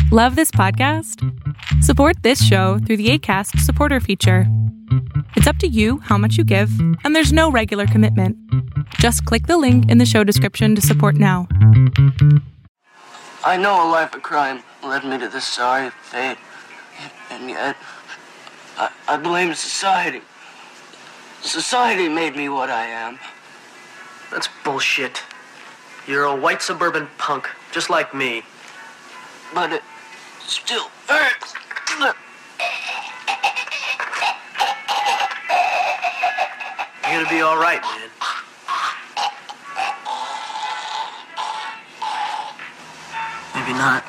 Love this podcast? Support this show through the Acast supporter feature. It's up to you how much you give, and there's no regular commitment. Just click the link in the show description to support now. I know a life of crime led me to this sorry fate, and yet I blame society. Society made me what I am. That's bullshit. You're a white suburban punk, just like me. But it still hurts. You're gonna be all right, man. Maybe not.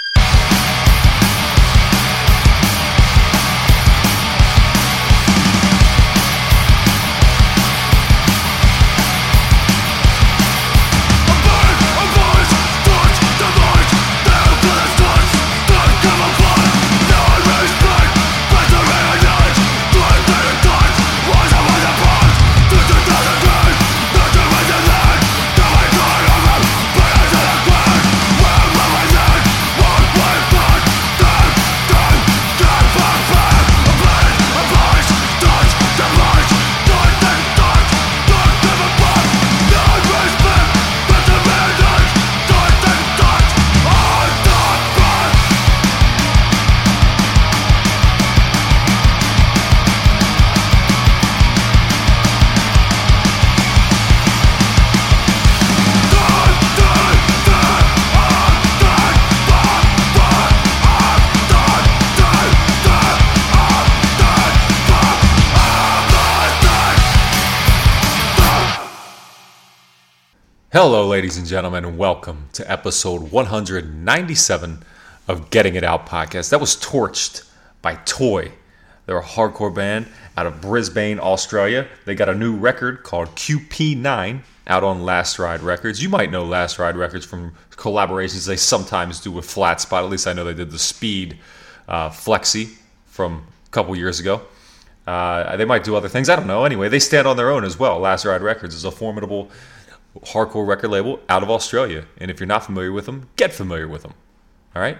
Hello, ladies and gentlemen, and welcome to episode 197 of Getting It Out podcast. That was Torched by Toy. They're a hardcore band out of Brisbane, Australia. They got a new record called QP9 out on Last Ride Records. You might know Last Ride Records from collaborations they sometimes do with Flat Spot. At least I know they did the Speed Flexi from a couple years ago. They might do other things. I don't know. Anyway, they stand on their own as well. Last Ride Records is a formidable hardcore record label out of Australia, and if you're not familiar with them, get familiar with them. All right,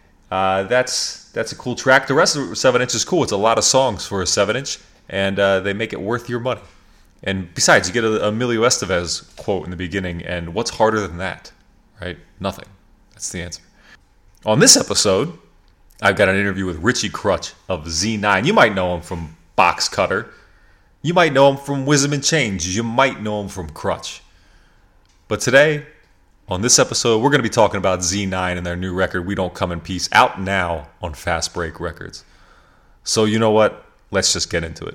that's a cool track. The rest of 7 inch is cool. It's a lot of songs for a 7-inch, and they make it worth your money. And besides, you get a Emilio Estevez quote in the beginning, and what's harder than that? Right? Nothing. That's the answer. On this episode, I've got an interview with Richie Crutch of Z9. You might know him from Box Cutter. You might know him from Wisdom and Change. You might know him from Crutch. But today, on this episode, we're going to be talking about Z9 and their new record, We Don't Come in Peace, out now on Fast Break Records. So you know what? Let's just get into it.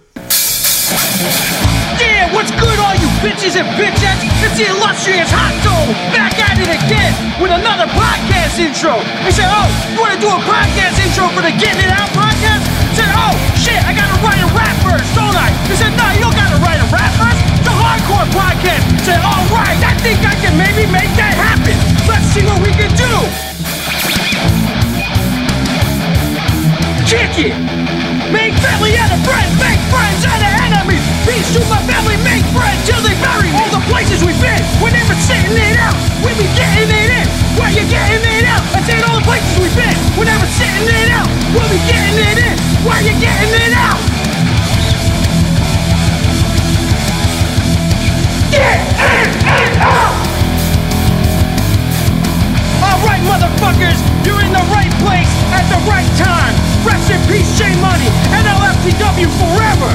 Yeah, what's good, all you bitches and bitchettes? It's the illustrious Hot Dog back at it again with another podcast intro. They said, oh, you want to do a podcast intro for the Getting It Out podcast? I said, oh, shit, I got to write a rap verse, don't I? They said, no, you don't got to write a rap verse. The hardcore podcast. I said, all right, I think I can maybe make that happen. Let's see what we can do. Kick it. Make family out of friends, make friends out of enemies. Peace to my family, make friends till they bury me. All the places we've been, we're never sitting it out. We be getting it in, where you getting it out? I said all the places we've been, we're never sitting it out. We'll be getting it in, where you getting it out? Get it out! Alright, motherfuckers, you're in the right place at the right time. Rest in peace, J Money, and LFTW forever!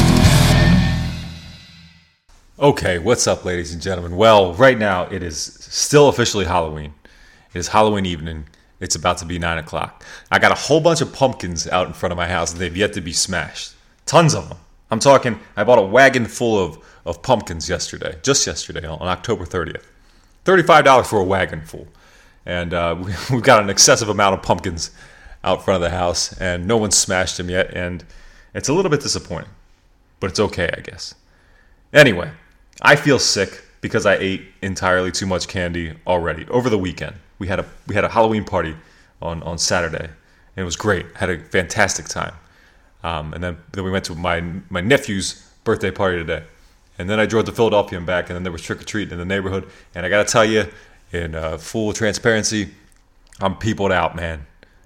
Okay, what's up, ladies and gentlemen? Well, right now it is still officially Halloween. It is Halloween evening. It's about to be 9 o'clock. I got a whole bunch of pumpkins out in front of my house, and they've yet to be smashed. Tons of them. I'm talking, I bought a wagon full of pumpkins yesterday, just yesterday, on October 30th. $35 for a wagon full. And we've got an excessive amount of pumpkins out front of the house, and no one's smashed them yet, and it's a little bit disappointing. But it's okay, I guess. Anyway, I feel sick because I ate entirely too much candy already over the weekend. We had a Halloween party on Saturday, and it was great. I had a fantastic time. And then we went to my nephew's birthday party today. And then I drove to Philadelphia and back, and then there was trick-or-treating in the neighborhood. And I got to tell you, in full transparency, I'm peopled out, man.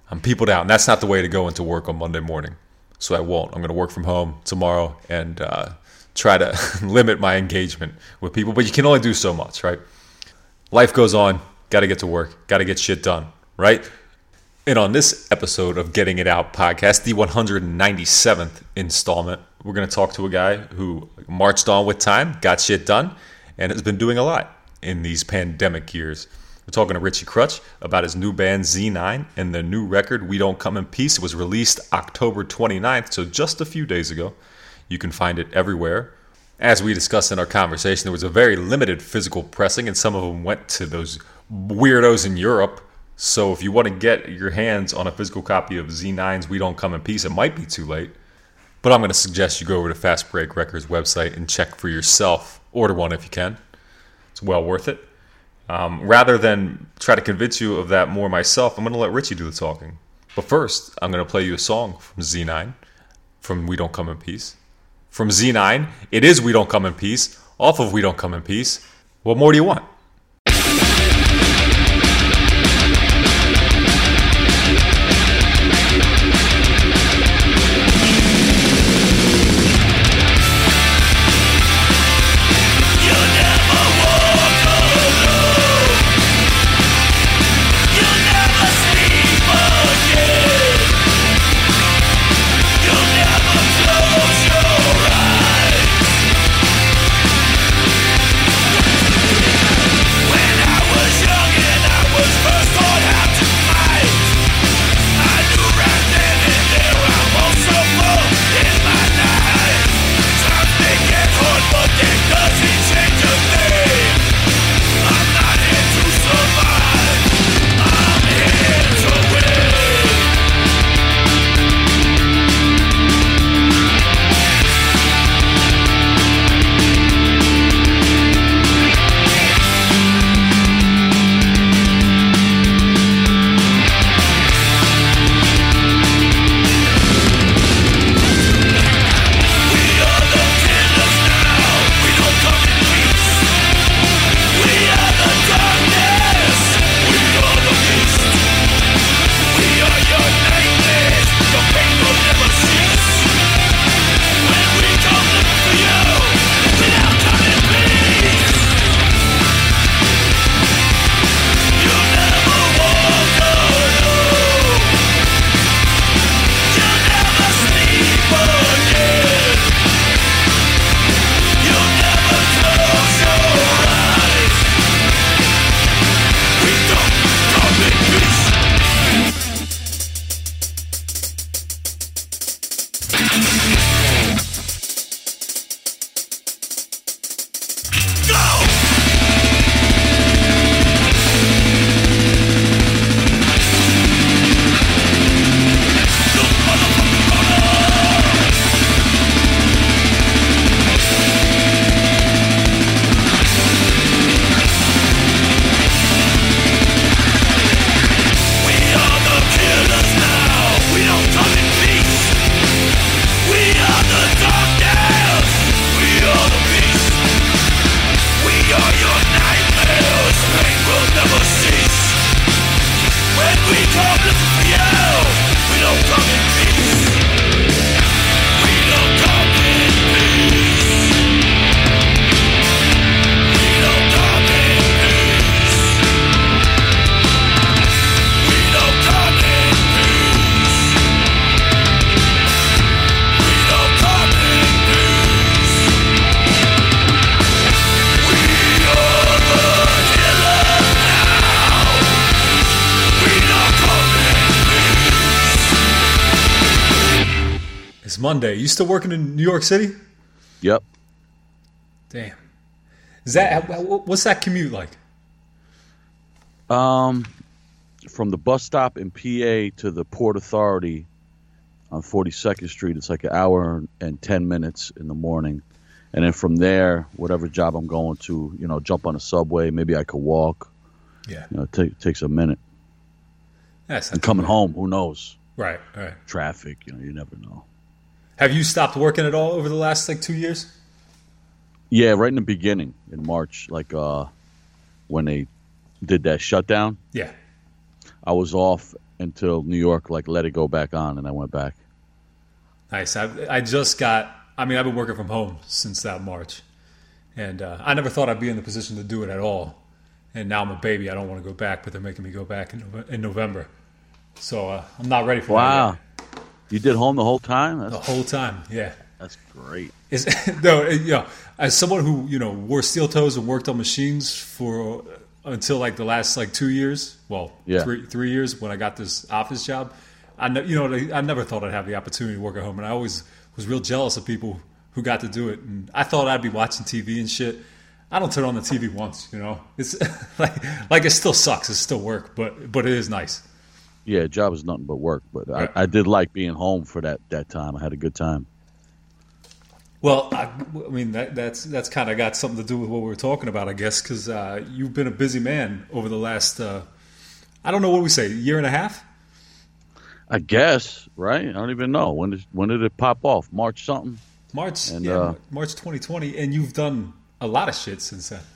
I'm peopled out, and that's not the way to go into work on Monday morning. So I won't. I'm going to work from home tomorrow and try to limit my engagement with people. But you can only do so much, right? Life goes on. Got to get to work. Got to get shit done, right? And on this episode of Getting It Out podcast, the 197th installment, we're going to talk to a guy who marched on with time, got shit done, and has been doing a lot in these pandemic years. We're talking to Richie Crutch about his new band Z9 and the new record, We Don't Come in Peace. It was released October 29th, so just a few days ago. You can find it everywhere. As we discussed in our conversation, there was a very limited physical pressing, and some of them went to those weirdos in Europe. So if you want to get your hands on a physical copy of Z9's We Don't Come in Peace, it might be too late. But I'm going to suggest you go over to Fast Break Records website and check for yourself. Order one if you can. It's well worth it. Rather than try to convince you of that more myself, I'm going to let Richie do the talking. But first, I'm going to play you a song from Z9, from We Don't Come in Peace. From Z9, it is We Don't Come in Peace, off of We Don't Come in Peace. What more do you want? Monday. You still working in New York City? Yep. Damn. Is that what's that commute like? From the bus stop in PA to the Port Authority on 42nd Street, it's like an hour and 10 minutes in the morning. And then from there, whatever job I'm going to, jump on a subway. Maybe I could walk. Yeah. It takes a minute. That's and coming home, who knows? Right. Traffic, you never know. Have you stopped working at all over the last 2 years? Yeah, right in the beginning in March, when they did that shutdown. Yeah. I was off until New York like let it go back on, and I went back. Nice. I just got. I mean, I've been working from home since that March, and I never thought I'd be in the position to do it at all. And now I'm a baby. I don't want to go back, but they're making me go back in November. So I'm not ready for that. Wow. You did home the whole time? The whole time, yeah. That's great. As someone who wore steel toes and worked on machines for until like the last 2 years, well, yeah. 3 years when I got this office job, I never thought I'd have the opportunity to work at home, and I always was real jealous of people who got to do it. And I thought I'd be watching TV and shit. I don't turn on the TV once, It's like it still sucks. It's still work, but it is nice. Yeah, job is nothing but work. But right. I did like being home for that time. I had a good time. Well, I mean that's kind of got something to do with what we were talking about, I guess, because you've been a busy man over the last I don't know what we say, year and a half. I guess, right? I don't even know when did it pop off? March something. March 2020, and you've done a lot of shit since then.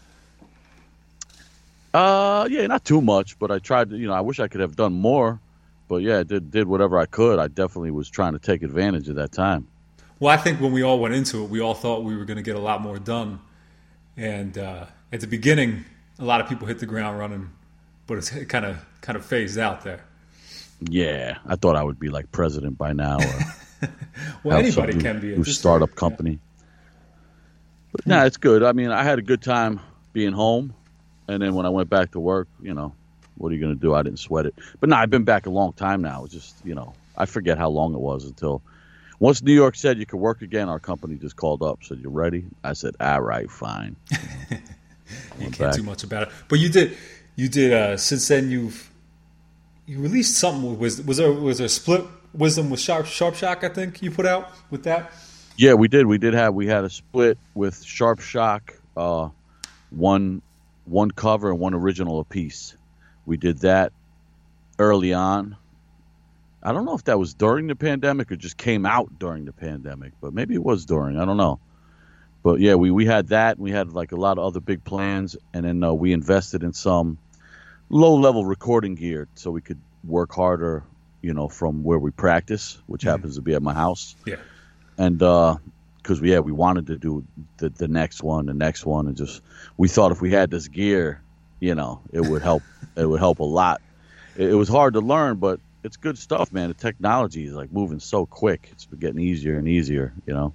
Yeah, not too much, but I tried to, I wish I could have done more, but yeah, I did whatever I could. I definitely was trying to take advantage of that time. Well, I think when we all went into it, we all thought we were going to get a lot more done. And at the beginning, a lot of people hit the ground running, but it's kind of phased out there. Yeah, I thought I would be like president by now. Or well, anybody can be. A startup company. But nah, it's good. I mean, I had a good time being home. And then when I went back to work, what are you going to do? I didn't sweat it. But no, I've been back a long time now. It's just, I forget how long it was until once New York said you could work again, our company just called up, said, "You ready?" I said, "All right, fine." You can't do much about it. But you did since then you released something. Was there a split Wisdom with Sharp Shock, I think you put out with that? Yeah, we did. We had a split with Sharp Shock, one cover and one original apiece. We did that early on. I don't know if that was during the pandemic or just came out during the pandemic, but maybe it was during. I don't know. But yeah, we had that. We had like a lot of other big plans, and then we invested in some low-level recording gear so we could work harder, from where we practice, which happens to be at my house. Yeah. And because we wanted to do the next one, and just we thought if we had this gear, it would help. It would help a lot. It was hard to learn, but it's good stuff, man. The technology is like moving so quick. It's getting easier and easier,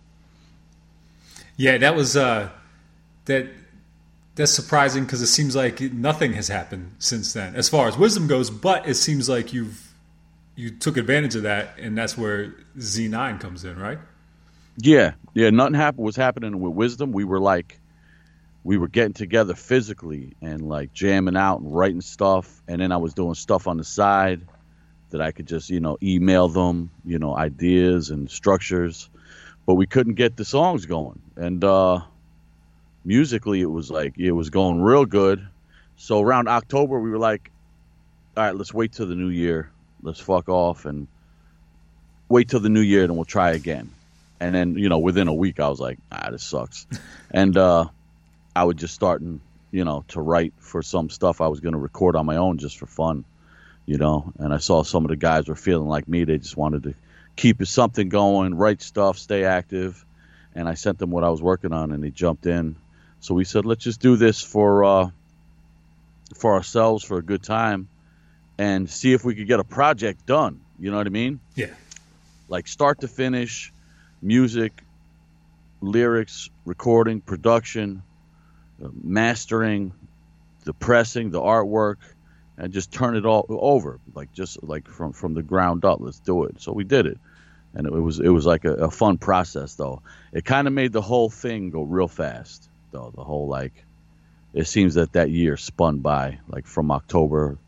Yeah, that was that's surprising because it seems like nothing has happened since then as far as Wisdom goes. But it seems like you took advantage of that, and that's where Z9 comes in, right? Yeah. Nothing was happening with Wisdom. We were getting together physically and like jamming out and writing stuff, and then I was doing stuff on the side that I could just email them, ideas and structures, but we couldn't get the songs going. And musically, it was going real good. So around October, we were like, all right, let's wait till the new year. Let's fuck off and wait till the new year, then we'll try again. And then, within a week, I was like, this sucks. And I would just start, to write for some stuff I was going to record on my own just for fun, And I saw some of the guys were feeling like me. They just wanted to keep something going, write stuff, stay active. And I sent them what I was working on, and they jumped in. So we said, let's just do this for ourselves, for a good time, and see if we could get a project done. You know what I mean? Yeah. Like start to finish, music, lyrics, recording, production, mastering, the pressing, the artwork, and just turn it all over, just from the ground up. Let's do it. So we did it, and it was like a fun process, though. It kind of made the whole thing go real fast, though. The whole it seems that year spun by, from October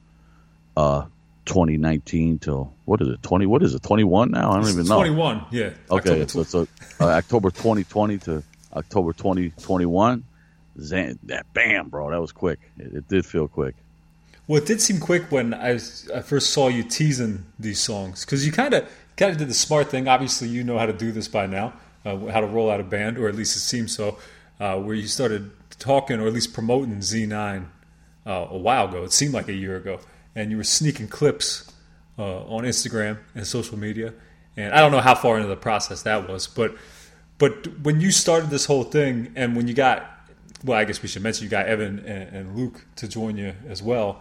2019 till what is it? 21 now? I don't even know. 21, yeah. Okay, so October 2020 to October 2021. Bam, bro, that was quick. It did feel quick. Well, it did seem quick when I first saw you teasing these songs, because you kind of did the smart thing. Obviously, you know how to do this by now, how to roll out a band, or at least it seems so. Where you started talking, or at least promoting Z9 a while ago. It seemed like a year ago. And you were sneaking clips on Instagram and social media, and I don't know how far into the process that was, but when you started this whole thing, and when you got, well, I guess we should mention you got Evan and Luke to join you as well.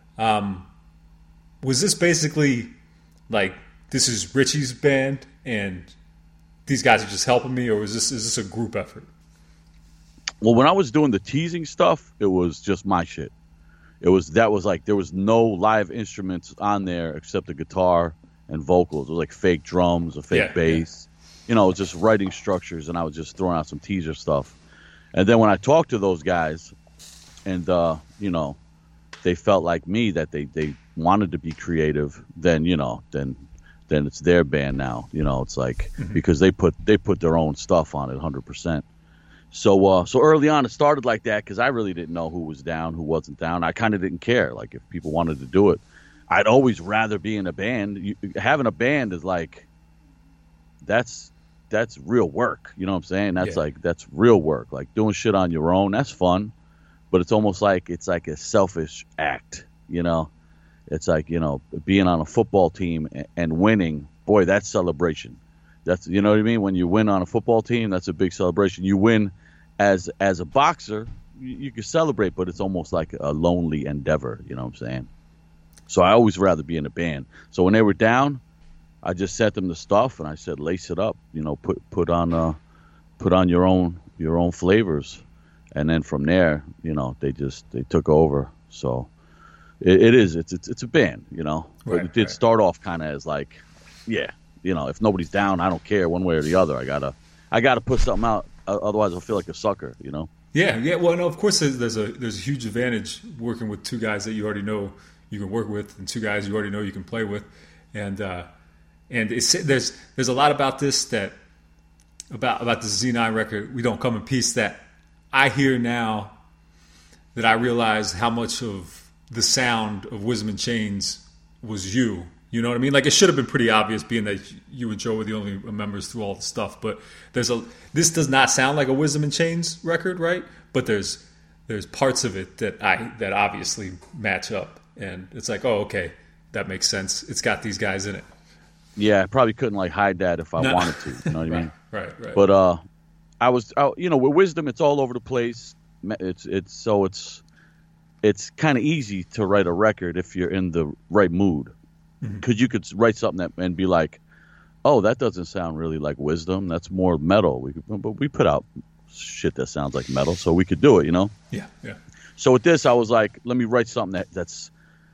Was this basically like, this is Richie's band and these guys are just helping me, or is this a group effort? Well, when I was doing the teasing stuff, it was just my shit. There was no live instruments on there except the guitar and vocals. It was like fake drums, a fake bass. You know, just writing structures, and I was just throwing out some teaser stuff. And then when I talked to those guys, and you know, they felt like me, that they wanted to be creative, then it's their band now. You know, it's like, because they put their own stuff on it 100%. So early on, it started like that because I really didn't know who was down, who wasn't down. I kind of didn't care. Like, if people wanted to do it, I'd always rather be in a band. Having a band is like, that's real work. You know what I'm saying? That's real work. Like, doing shit on your own, that's fun, but it's almost like it's like a selfish act. You know, it's like, you know, being on a football team and winning. Boy, that's celebration. That's, you know what I mean? When you win on a football team, that's a big celebration. You win as a boxer, you can celebrate, but it's almost like a lonely endeavor. You know what I'm saying? So I always rather be in a band. So when they were down, I just sent them the stuff and I said, lace it up. You know, put on your own flavors, and then from there, you know, they took over. So it's a band. You know, but it did start off kind of as like, yeah. You know, if nobody's down, I don't care one way or the other. I gotta put something out, otherwise I'll feel like a sucker. You know. Yeah. Well, no, of course there's a huge advantage working with two guys that you already know you can work with, and two guys you already know you can play with, and there's a lot about this about the Z9 record, We Don't Come in Peace, that I hear now, that I realize how much of the sound of Wisdom in Chains was you. You know what I mean? Like, it should have been pretty obvious, being that you and Joe were the only members through all the stuff. But this does not sound like a Wisdom in Chains record, right? But there's parts of it that obviously match up, and it's like, oh, okay, that makes sense. It's got these guys in it. Yeah, I probably couldn't like hide that if I wanted to. You know what I mean? Right. But you know, with Wisdom, it's all over the place. It's kind of easy to write a record if you're in the right mood. Because you could write something and be like, oh, that doesn't sound really like Wisdom. That's more metal. But we put out shit that sounds like metal, so we could do it, you know? Yeah. So with this, I was like, let me write something that's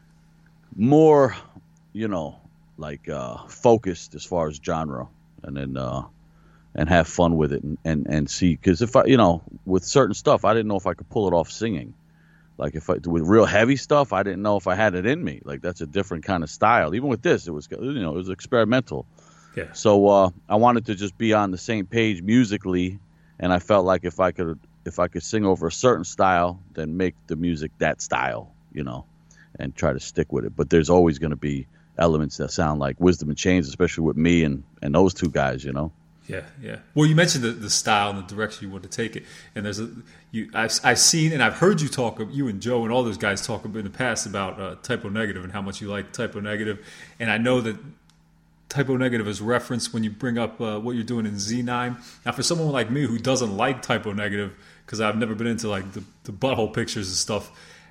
more, you know, like focused as far as genre, and then and have fun with it and see. Because if I, you know, with certain stuff, I didn't know if I could pull it off singing. Like, with real heavy stuff, I didn't know if I had it in me. Like, that's a different kind of style. Even with this, it was, you know, it was experimental. Yeah. So I wanted to just be on the same page musically, and I felt like if I could sing over a certain style, then make the music that style, you know, and try to stick with it. But there's always going to be elements that sound like Wisdom in Chains, especially with me and those two guys, you know. Yeah. Well, you mentioned the style and the direction you want to take it, and I've seen and I've heard you talk, you and Joe and all those guys talk in the past about Typo Negative and how much you like Typo Negative, and I know that Typo Negative is referenced when you bring up what you're doing in Z9. Now, for someone like me who doesn't like Typo Negative, because I've never been into like the butthole pictures and stuff,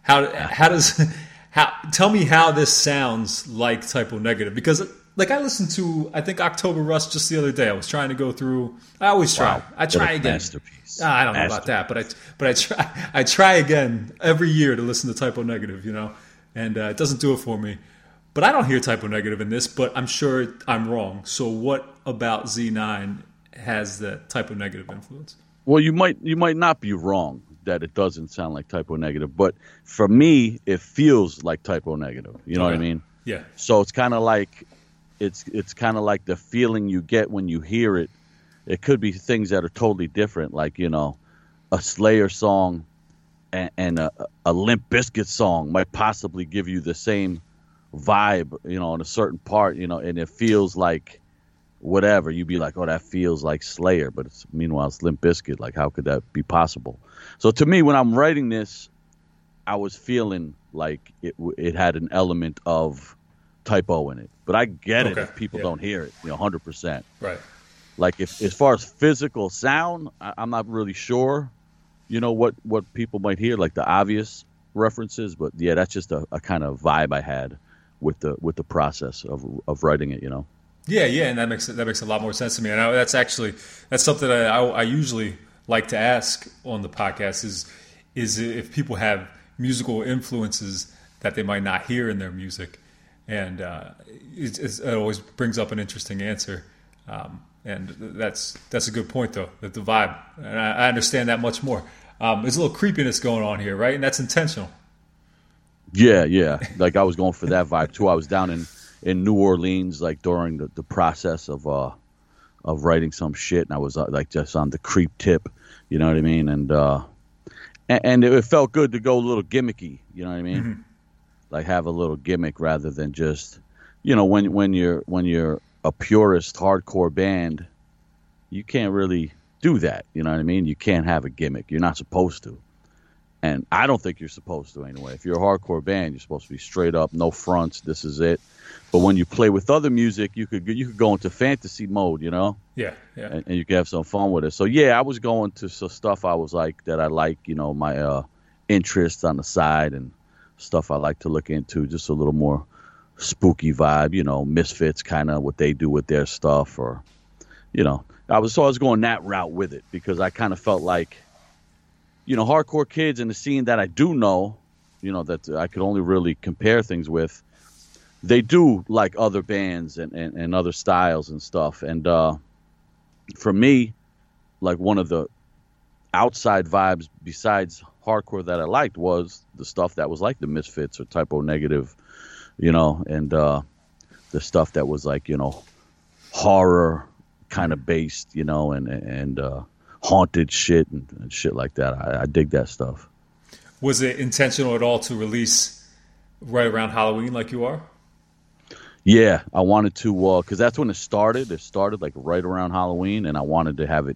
tell me how this sounds like Typo Negative, because. Like, I listened to, I think, October Rust just the other day. I was trying to go through. I always try. Wow. I try again. Masterpiece. I don't know about that, but I try again every year to listen to Typo Negative, you know, and it doesn't do it for me. But I don't hear Typo Negative in this, but I'm sure I'm wrong. So what about Z9 has that Typo Negative influence? Well, you might not be wrong that it doesn't sound like Typo Negative, but for me, it feels like Typo Negative. You know what I mean? Yeah. So it's kind of like. It's kind of like the feeling you get when you hear it. It could be things that are totally different, like, you know, a Slayer song and a Limp Bizkit song might possibly give you the same vibe, you know, in a certain part, you know, and it feels like whatever. You'd be like, oh, that feels like Slayer, but meanwhile it's Limp Bizkit. Like, how could that be possible? So to me, when I'm writing this, I was feeling like it had an element of typo in it. But I get it Okay, if people yeah. don't hear it, 100%. Right. Like if as far as physical sound, I'm not really sure, what people might hear, like the obvious references. But yeah, that's just a kind of vibe I had with the process of writing it. Yeah, and that makes a lot more sense to me. And that's something that I usually like to ask on the podcast is if people have musical influences that they might not hear in their music, and it always brings up an interesting answer. And that's a good point, though, that the vibe, and I understand that much more. There's a little creepiness going on here, right? And that's intentional. Yeah. Like I was going for that vibe too. I was down in New Orleans, like during the process of writing some shit, and I was like just on the creep tip, you know what I mean? And it felt good to go a little gimmicky, you know what I mean? Mm-hmm. Like have a little gimmick rather than just, when you're a purist hardcore band, you can't really do that, you know what I mean? You can't have a gimmick. You're not supposed to. And I don't think you're supposed to anyway. If you're a hardcore band, you're supposed to be straight up, no fronts, this is it. But when you play with other music, you could go into fantasy mode, Yeah. and you can have some fun with it. So yeah, I was going to some stuff I was like that I like, my interests on the side and stuff I like to look into, just a little more spooky vibe, Misfits, kind of what they do with their stuff, or I was going that route with it because I kind of felt like, hardcore kids in the scene that I do know, that I could only really compare things with, they do like other bands and other styles and stuff. And for me, like one of the outside vibes besides hardcore that I liked was the stuff that was like the Misfits or Typo Negative, and the stuff that was like, horror kind of based, and haunted shit and shit like that. I dig that stuff. Was it intentional at all to release right around Halloween like you are? Yeah, I wanted to, because that's when it started. It started like right around Halloween, and I wanted to have it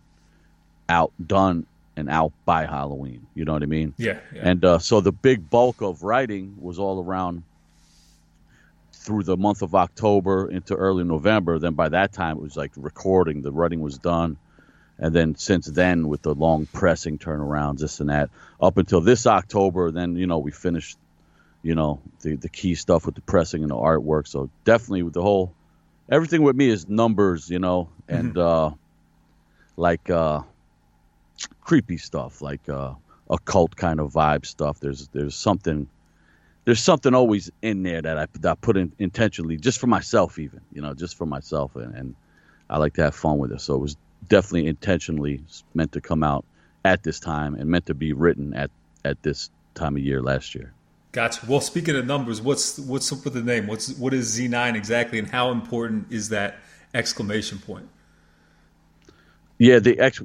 done and out by Halloween. You know what I mean? Yeah. And so the big bulk of writing was all around through the month of October into early November. Then by that time, it was like recording. The writing was done. And then since then, with the long pressing turnarounds, this and that, up until this October, then, we finished, the key stuff with the pressing and the artwork. So definitely with everything with me is numbers, and like creepy stuff, like occult kind of vibe stuff. There's something always in there that I put in intentionally just for myself, even, just for myself. And I like to have fun with it. So it was definitely intentionally meant to come out at this time and meant to be written at this time of year last year. Gotcha. Well, speaking of numbers, what's up with the name? What is Z9 exactly, and how important is that exclamation point? Yeah,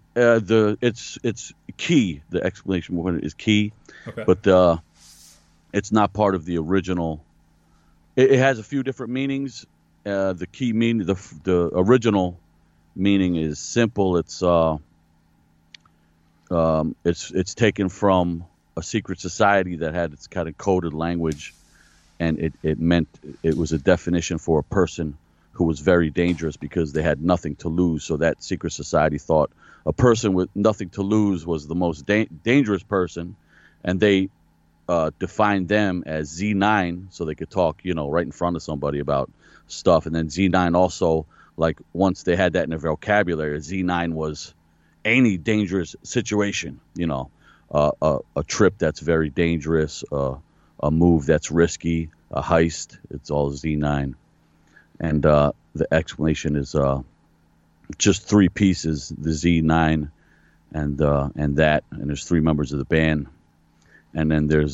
it's key. The exclamation point is key, Okay. but it's not part of the original. It has a few different meanings. The key meaning, the original meaning is simple. It's taken from a secret society that had its kind of coded language, and it meant it was a definition for a person who was very dangerous because they had nothing to lose. So that secret society thought a person with nothing to lose was the most dangerous person, and they defined them as Z9 so they could talk, right in front of somebody about stuff. And then Z9 also, like once they had that in their vocabulary, Z9 was any dangerous situation, a trip that's very dangerous, a move that's risky, a heist. It's all Z9. And the explanation is just three pieces: the Z9, and that, and there's three members of the band, and then there's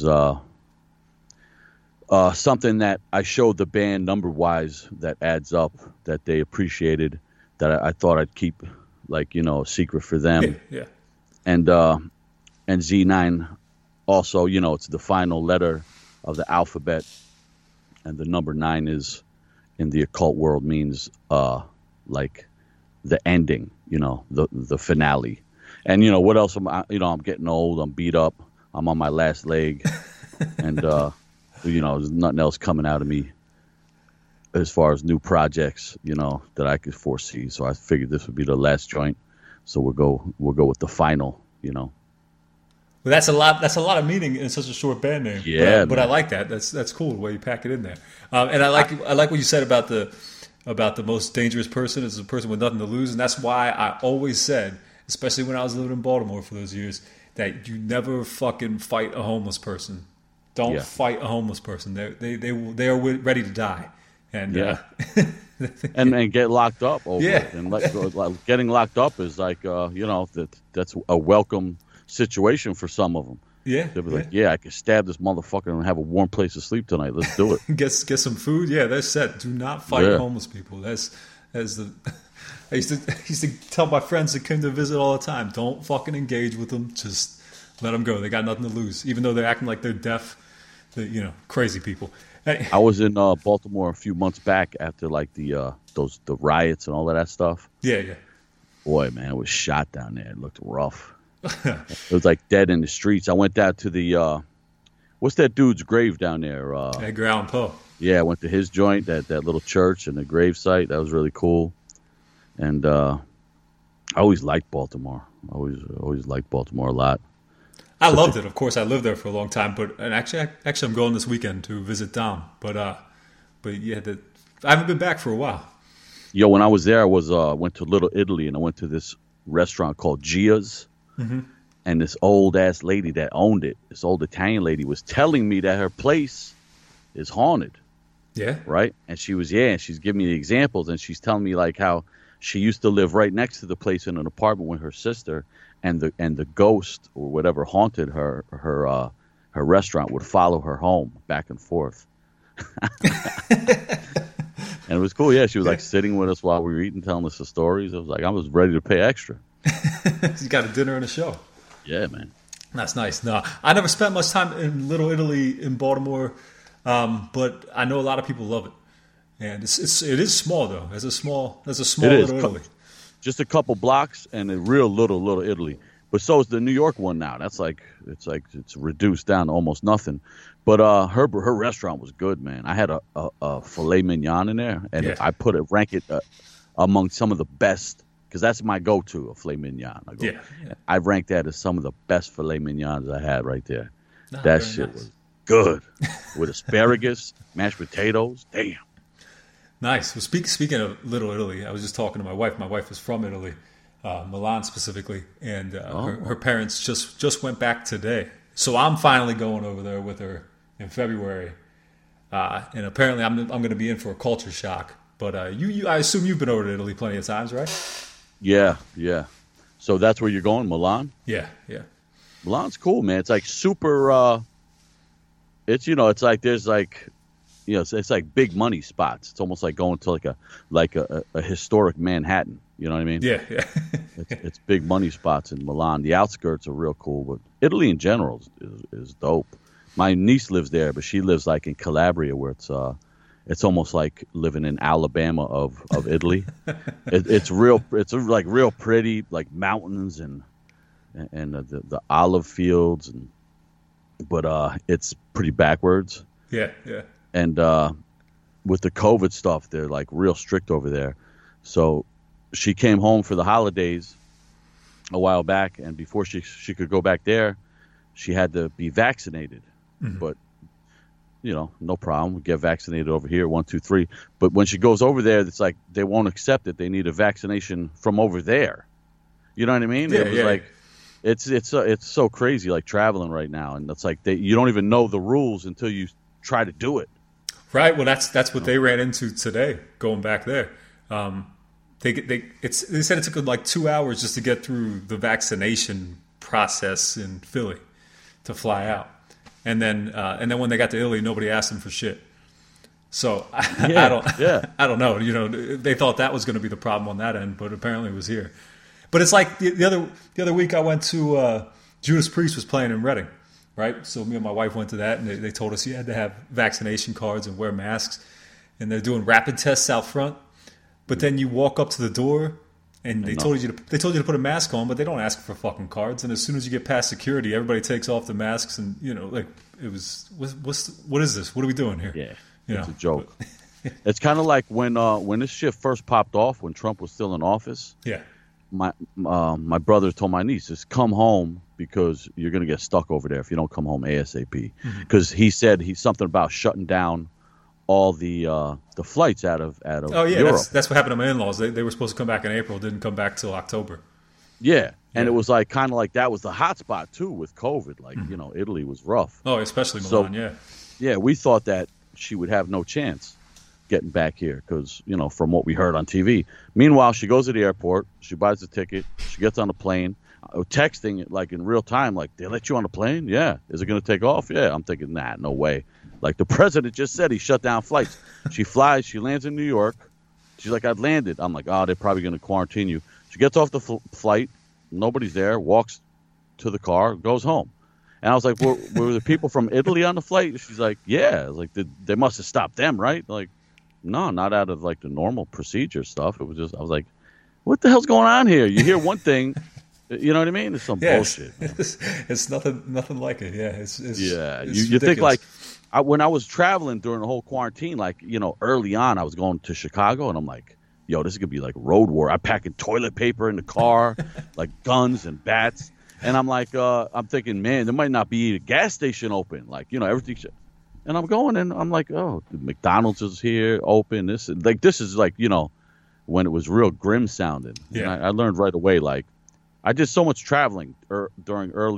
something that I showed the band number wise that adds up that they appreciated, that I thought I'd keep like a secret for them. Yeah. And Z9 also, it's the final letter of the alphabet, and the number 9 is, in the occult world, means like the ending, the finale. And what else? I'm getting old. I'm beat up. I'm on my last leg, and there's nothing else coming out of me. as far as new projects, that I could foresee. So I figured this would be the last joint. So we'll go with the final. Well, that's a lot. That's a lot of meaning in such a short band name. Yeah, but I like that. That's cool the way you pack it in there. And I like what you said about the most dangerous person is a person with nothing to lose, and that's why I always said, especially when I was living in Baltimore for those years, that you never fucking fight a homeless person. Don't fight a homeless person. They are ready to die, and and get locked up over Yeah. it. And getting locked up is like that's a welcome situation for some of them. yeah, They'll be like, I could stab this motherfucker and have a warm place to sleep tonight. Let's do it. get some food. Yeah, that's set. Do not fight homeless people. That's the. I used to tell my friends that came to visit all the time, don't fucking engage with them. Just let them go. They got nothing to lose, even though they're acting like they're deaf. Crazy people. Hey. I was in Baltimore a few months back after like the riots and all of that stuff. Yeah. Boy, man, it was shot down there. It looked rough. It was like dead in the streets. I went down to the what's that dude's grave down there? Edgar Allan Poe. Yeah, I went to his joint, that little church and the grave site. That was really cool. And I always liked Baltimore. Always liked Baltimore a lot. I loved it. Of course, I lived there for a long time. But actually, I'm going this weekend to visit Dom. But yeah, I haven't been back for a while. Yo, when I was there, I went to Little Italy, and I went to this restaurant called Gia's. Mm-hmm. And this old ass lady that owned it, this old Italian lady, was telling me that her place is haunted. Yeah. Right? And she's giving me the examples, and she's telling me like how she used to live right next to the place in an apartment with her sister, and the ghost or whatever haunted her restaurant would follow her home back and forth. And it was cool. Yeah, she was like sitting with us while we were eating, telling us the stories. I was ready to pay extra. You got a dinner and a show. Yeah, man. That's nice. No, I never spent much time in Little Italy in Baltimore, but I know a lot of people love it. And it is small though. There's a small Little Italy. Just a couple blocks and a real Little Italy. But so is the New York one now. That's it's reduced down to almost nothing. But her restaurant was good, man. I had a filet mignon in there, and I rank it among some of the best, because that's my go-to, a filet mignon. I rank that as some of the best filet mignons I had right there. That shit was good with asparagus, mashed potatoes. Damn. Nice. Well, speaking of Little Italy, I was just talking to my wife. My wife is from Italy, Milan specifically, and her parents just went back today. So I'm finally going over there with her in February, and apparently I'm going to be in for a culture shock. But I assume you've been over to Italy plenty of times, right? Yeah. So that's where you're going, Milan? Yeah. Milan's cool, man. It's like super. It's like there's like. It's like big money spots. It's almost like going to like a historic Manhattan. You know what I mean? Yeah. It's big money spots in Milan. The outskirts are real cool, but Italy in general is dope. My niece lives there, but she lives like in Calabria, where it's almost like living in Alabama of Italy. It's real. It's like real pretty, like mountains and the olive fields, but it's pretty backwards. Yeah. And with the COVID stuff, they're like real strict over there. So she came home for the holidays a while back, and before she could go back there, she had to be vaccinated. Mm-hmm. But no problem. We get vaccinated over here, 1, 2, 3. But when she goes over there, it's like they won't accept it. They need a vaccination from over there. You know what I mean? Yeah, it was like it's so crazy, like traveling right now, and it's like you don't even know the rules until you try to do it. Right. Well, that's what they ran into today. Going back there, they said it took them like 2 hours just to get through the vaccination process in Philly to fly out, and then when they got to Italy, nobody asked them for shit. So I don't know. They thought that was going to be the problem on that end, but apparently it was here. But it's like the other week I went to Judas Priest was playing in Reading. Right, so me and my wife went to that, and they told us you had to have vaccination cards and wear masks, and they're doing rapid tests out front. But then you walk up to the door, and they told you to put a mask on, but they don't ask for fucking cards. And as soon as you get past security, everybody takes off the masks, and like it was what is this? What are we doing here? Yeah, it's a joke. It's kind of like when this shit first popped off, when Trump was still in office. Yeah. My brother told my niece, just come home because you're going to get stuck over there if you don't come home ASAP. Because he said something about shutting down all the flights out of Oh yeah, Europe. that's what happened to my in-laws. They were supposed to come back in April, didn't come back till October. Yeah, and it was like kind of like that was the hot spot too with COVID. Like Italy was rough. Oh, especially Milan. Yeah. Yeah, we thought that she would have no chance getting back here because from what we heard on TV. Meanwhile, she goes to the airport, she buys the ticket, she gets on the plane. Texting it like in real time, like, they let you on the plane? Yeah. Is it going to take off? Yeah. I'm thinking, nah, no way. Like the president just said, he shut down flights. She flies, she lands in New York. She's like, I've landed. I'm like, oh, they're probably going to quarantine you. She gets off the flight, nobody's there, walks to the car, goes home. And I was like, were the people from Italy on the flight? She's like, yeah. I was like, they must have stopped them, right? Like, no, not out of like the normal procedure stuff. It was just, I was like, what the hell's going on here? You hear one thing, you know what I mean? It's some bullshit. It's nothing like it. Yeah, it's you think like when I was traveling during the whole quarantine, like early on, I was going to Chicago, and I'm like, yo, this is gonna be like road war. I'm packing toilet paper in the car, like guns and bats, and I'm like, I'm thinking, man, there might not be a gas station open, like everything. And I'm going, and I'm like, oh, McDonald's is here open. This is like when it was real grim sounding. Yeah, and I learned right away, like. I did so much traveling during the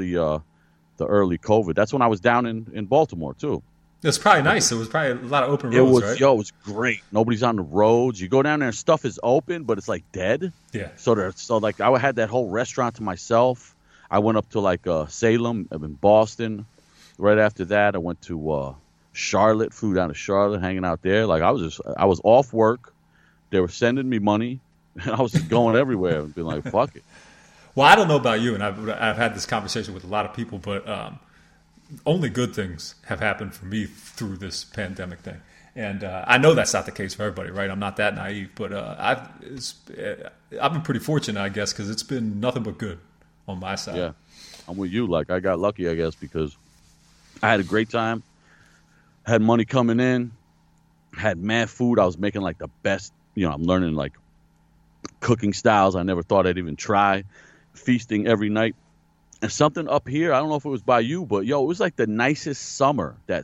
early COVID. That's when I was down in Baltimore too. It was probably nice. It was probably a lot of open roads, right? It was great. Nobody's on the roads. You go down there and stuff is open, but it's like dead. Yeah. So like I had that whole restaurant to myself. I went up to like Salem in Boston. Right after that, I went to Charlotte. Flew down to Charlotte, hanging out there. Like I was off work. They were sending me money, and I was just going everywhere and being like, fuck it. Well, I don't know about you, and I've had this conversation with a lot of people, but only good things have happened for me through this pandemic thing. And I know that's not the case for everybody, right? I'm not that naive, but I've been pretty fortunate, I guess, because it's been nothing but good on my side. Yeah, I'm with you. Like I got lucky, I guess, because I had a great time, had money coming in, had mad food. I was making like the best, I'm learning like cooking styles I never thought I'd even try. Feasting every night. And something up here, I don't know if it was by you, but it was like the nicest summer that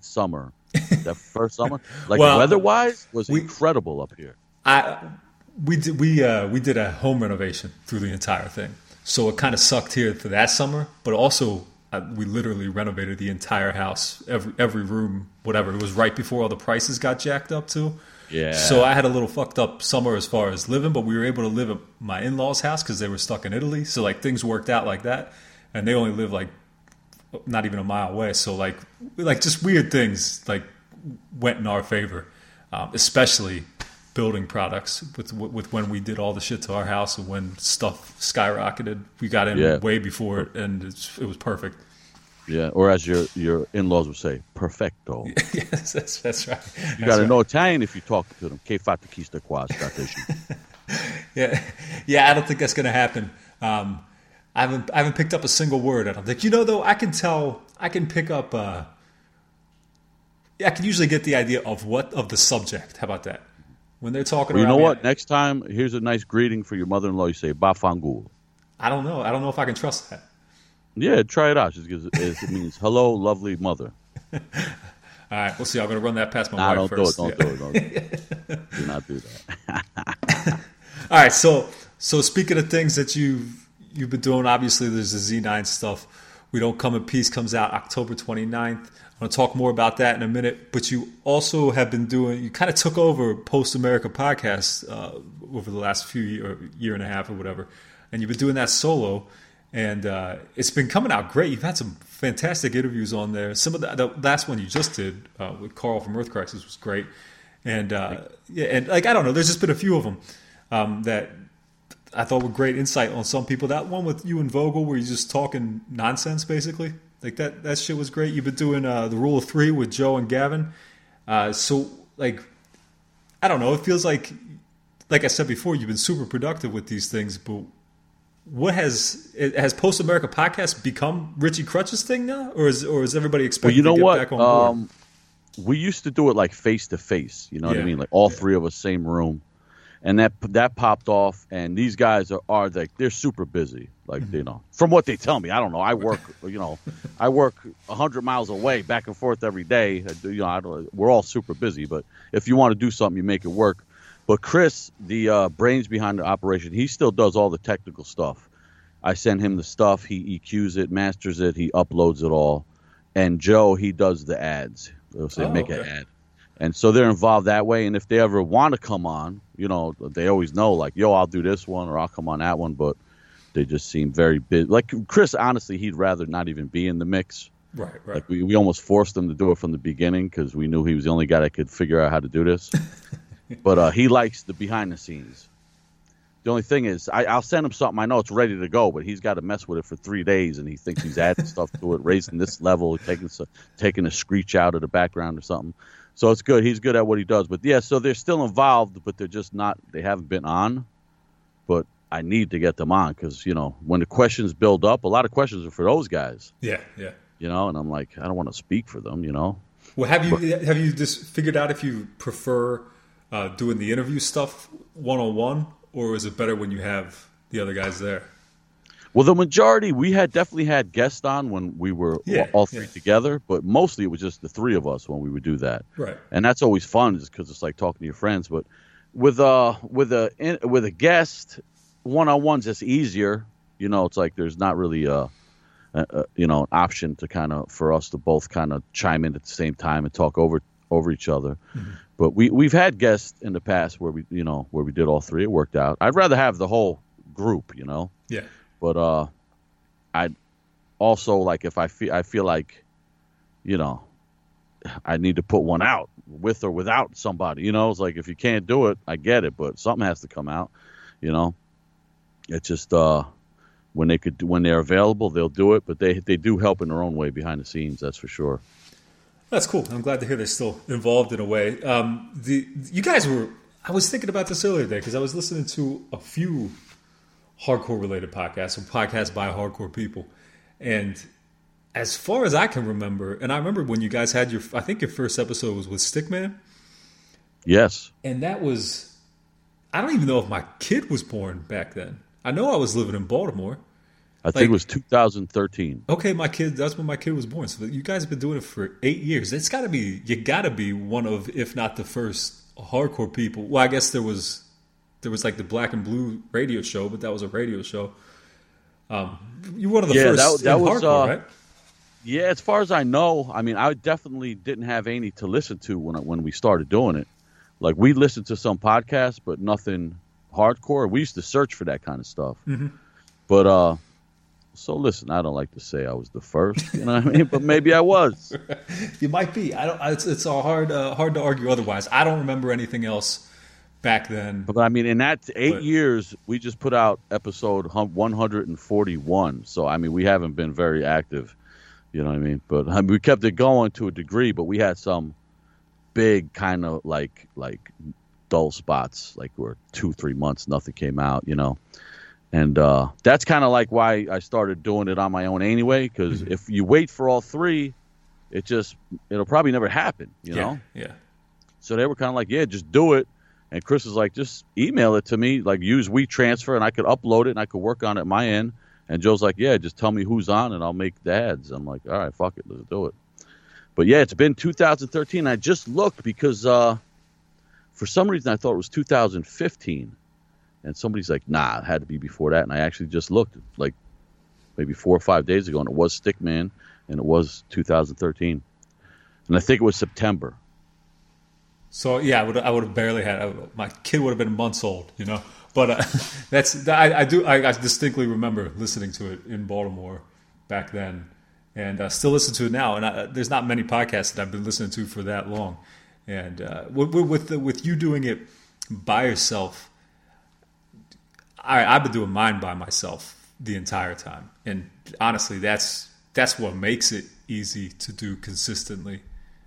first summer. Like weather-wise was incredible up here. We did a home renovation through the entire thing. So it kind of sucked here for that summer, but also we literally renovated the entire house, every room, whatever. It was right before all the prices got jacked up too. Yeah. So I had a little fucked up summer as far as living, but we were able to live at my in-laws' house because they were stuck in Italy. So like things worked out like that, and they only live like not even a mile away. So like just weird things like went in our favor, especially building products with when we did all the shit to our house and when stuff skyrocketed. We got in way before it, and it was perfect. Yeah, or as your in-laws would say, perfecto. Yes, that's right. You got to know Italian if you talk to them. Che fate questa qua, Yeah. I don't think that's going to happen. I haven't picked up a single word. I don't think. Though, I can tell. I can pick up. I can usually get the idea of the subject. How about that? When they're talking. Well, you know what? Next time, here's a nice greeting for your mother-in-law. You say "Bafangul." I don't know. I don't know if I can trust that. Yeah, try it out. Just because it means hello, lovely mother. All right, we'll see. I'm going to run that past my wife first. Don't do it. Do not do that. All right, so speaking of things that you've been doing, obviously there's the Z9 stuff. We Don't Come in Peace comes out October 29th. I'm going to talk more about that in a minute. But you also have been you kind of took over Post America podcast over the last year and a half or whatever. And you've been doing that solo. And it's been coming out great. You've had some fantastic interviews on there. Some of the last one you just did with Carl from Earth Crisis was great. And and like I don't know, there's just been a few of them that I thought were great insight on some people. That one with you and Vogel, where you're just talking nonsense, basically. Like that shit was great. You've been doing the Rule of Three with Joe and Gavin. So like, I don't know. It feels like I said before, you've been super productive with these things, but. What has Post America Podcast become Richie Crutch's thing now, or is everybody expecting to get back on board? we used to do it like face to face. You know what I mean? Like all three of us, same room. And that popped off, and these guys are like, they're super busy. Like, you know, from what they tell me, I don't know. I work 100 miles away, back and forth every day. You know, we're all super busy, but if you want to do something, you make it work. But Chris, the brains behind the operation, he still does all the technical stuff. I send him the stuff. He EQs it, masters it, he uploads it all. And Joe, he does the ads. They'll say, make an ad. And so they're involved that way. And if they ever want to come on, you know, they always know, like, yo, I'll do this one or I'll come on that one. But they just seem very busy. Like Chris, honestly, he'd rather not even be in the mix. Right. Like we almost forced him to do it from the beginning because we knew he was the only guy that could figure out how to do this. But he likes the behind the scenes. The only thing is, I'll send him something. I know it's ready to go, but he's got to mess with it for 3 days, and he thinks he's adding stuff to it, raising this level, taking a screech out of the background or something. So it's good. He's good at what he does. But, yeah, so they're still involved, but they're just not – they haven't been on. But I need to get them on because, you know, when the questions build up, a lot of questions are for those guys. Yeah. You know, and I'm like, I don't want to speak for them, you know. Well, have you just figured out if you prefer doing the interview stuff one-on-one, or is it better when you have the other guys there? Well, the majority, we had definitely had guests on when we were all three together, but mostly it was just the three of us when we would do that. Right. And that's always fun just because it's like talking to your friends. But with a guest, one-on-one's just easier. You know, it's like there's not really an option to kind of for us to both kind of chime in at the same time and talk over each other. Mm-hmm. But we've had guests in the past where we did all three. It worked out. I'd rather have the whole group, you know. Yeah. But I'd also like if I feel like, you know, I need to put one out with or without somebody. You know, it's like if you can't do it, I get it, but something has to come out. You know, it's just when they're available, they'll do it. But they do help in their own way behind the scenes. That's for sure. That's cool. I'm glad to hear they're still involved in a way. You guys were. I was thinking about this earlier today because I was listening to a few hardcore related podcasts, or podcasts by hardcore people, and as far as I can remember, and I remember when you guys had I think your first episode was with Stickman. Yes. And that was, I don't even know if my kid was born back then. I know I was living in Baltimore. I think it was 2013. Okay, that's when my kid was born. So you guys have been doing it for 8 years. You got to be one of, if not the first hardcore people. Well, I guess there was like the Black and Blue radio show, but that was a radio show. You were one of the first that was hardcore, right? Yeah, as far as I know, I mean, I definitely didn't have any to listen to when we started doing it. Like, we listened to some podcasts, but nothing hardcore. We used to search for that kind of stuff. Mm-hmm. But, so listen, I don't like to say I was the first, you know what I mean? But maybe I was. You might be. It's all hard to argue otherwise. I don't remember anything else back then. But I mean, in that 8 years, we just put out episode 141. So, I mean, we haven't been very active, you know what I mean? But I mean, we kept it going to a degree, but we had some big kind of like dull spots, like where 2-3 months, nothing came out, you know? And that's kind of like why I started doing it on my own anyway, because if you wait for all three, it'll probably never happen, you know? Yeah. So they were kind of like, yeah, just do it. And Chris was like, just email it to me, like use WeTransfer, and I could upload it and I could work on it at my end. And Joe's like, yeah, just tell me who's on and I'll make the ads. I'm like, all right, fuck it, let's do it. But yeah, it's been 2013. I just looked because for some reason I thought it was 2015. And somebody's like, nah, it had to be before that. And I actually just looked like maybe 4 or 5 days ago, and it was Stickman, and it was 2013. And I think it was September. So, yeah, I would have barely my kid would have been months old, you know. But I distinctly remember listening to it in Baltimore back then, and still listen to it now. And there's not many podcasts that I've been listening to for that long. And with you doing it by yourself, I've been doing mine by myself the entire time, and honestly, that's what makes it easy to do consistently.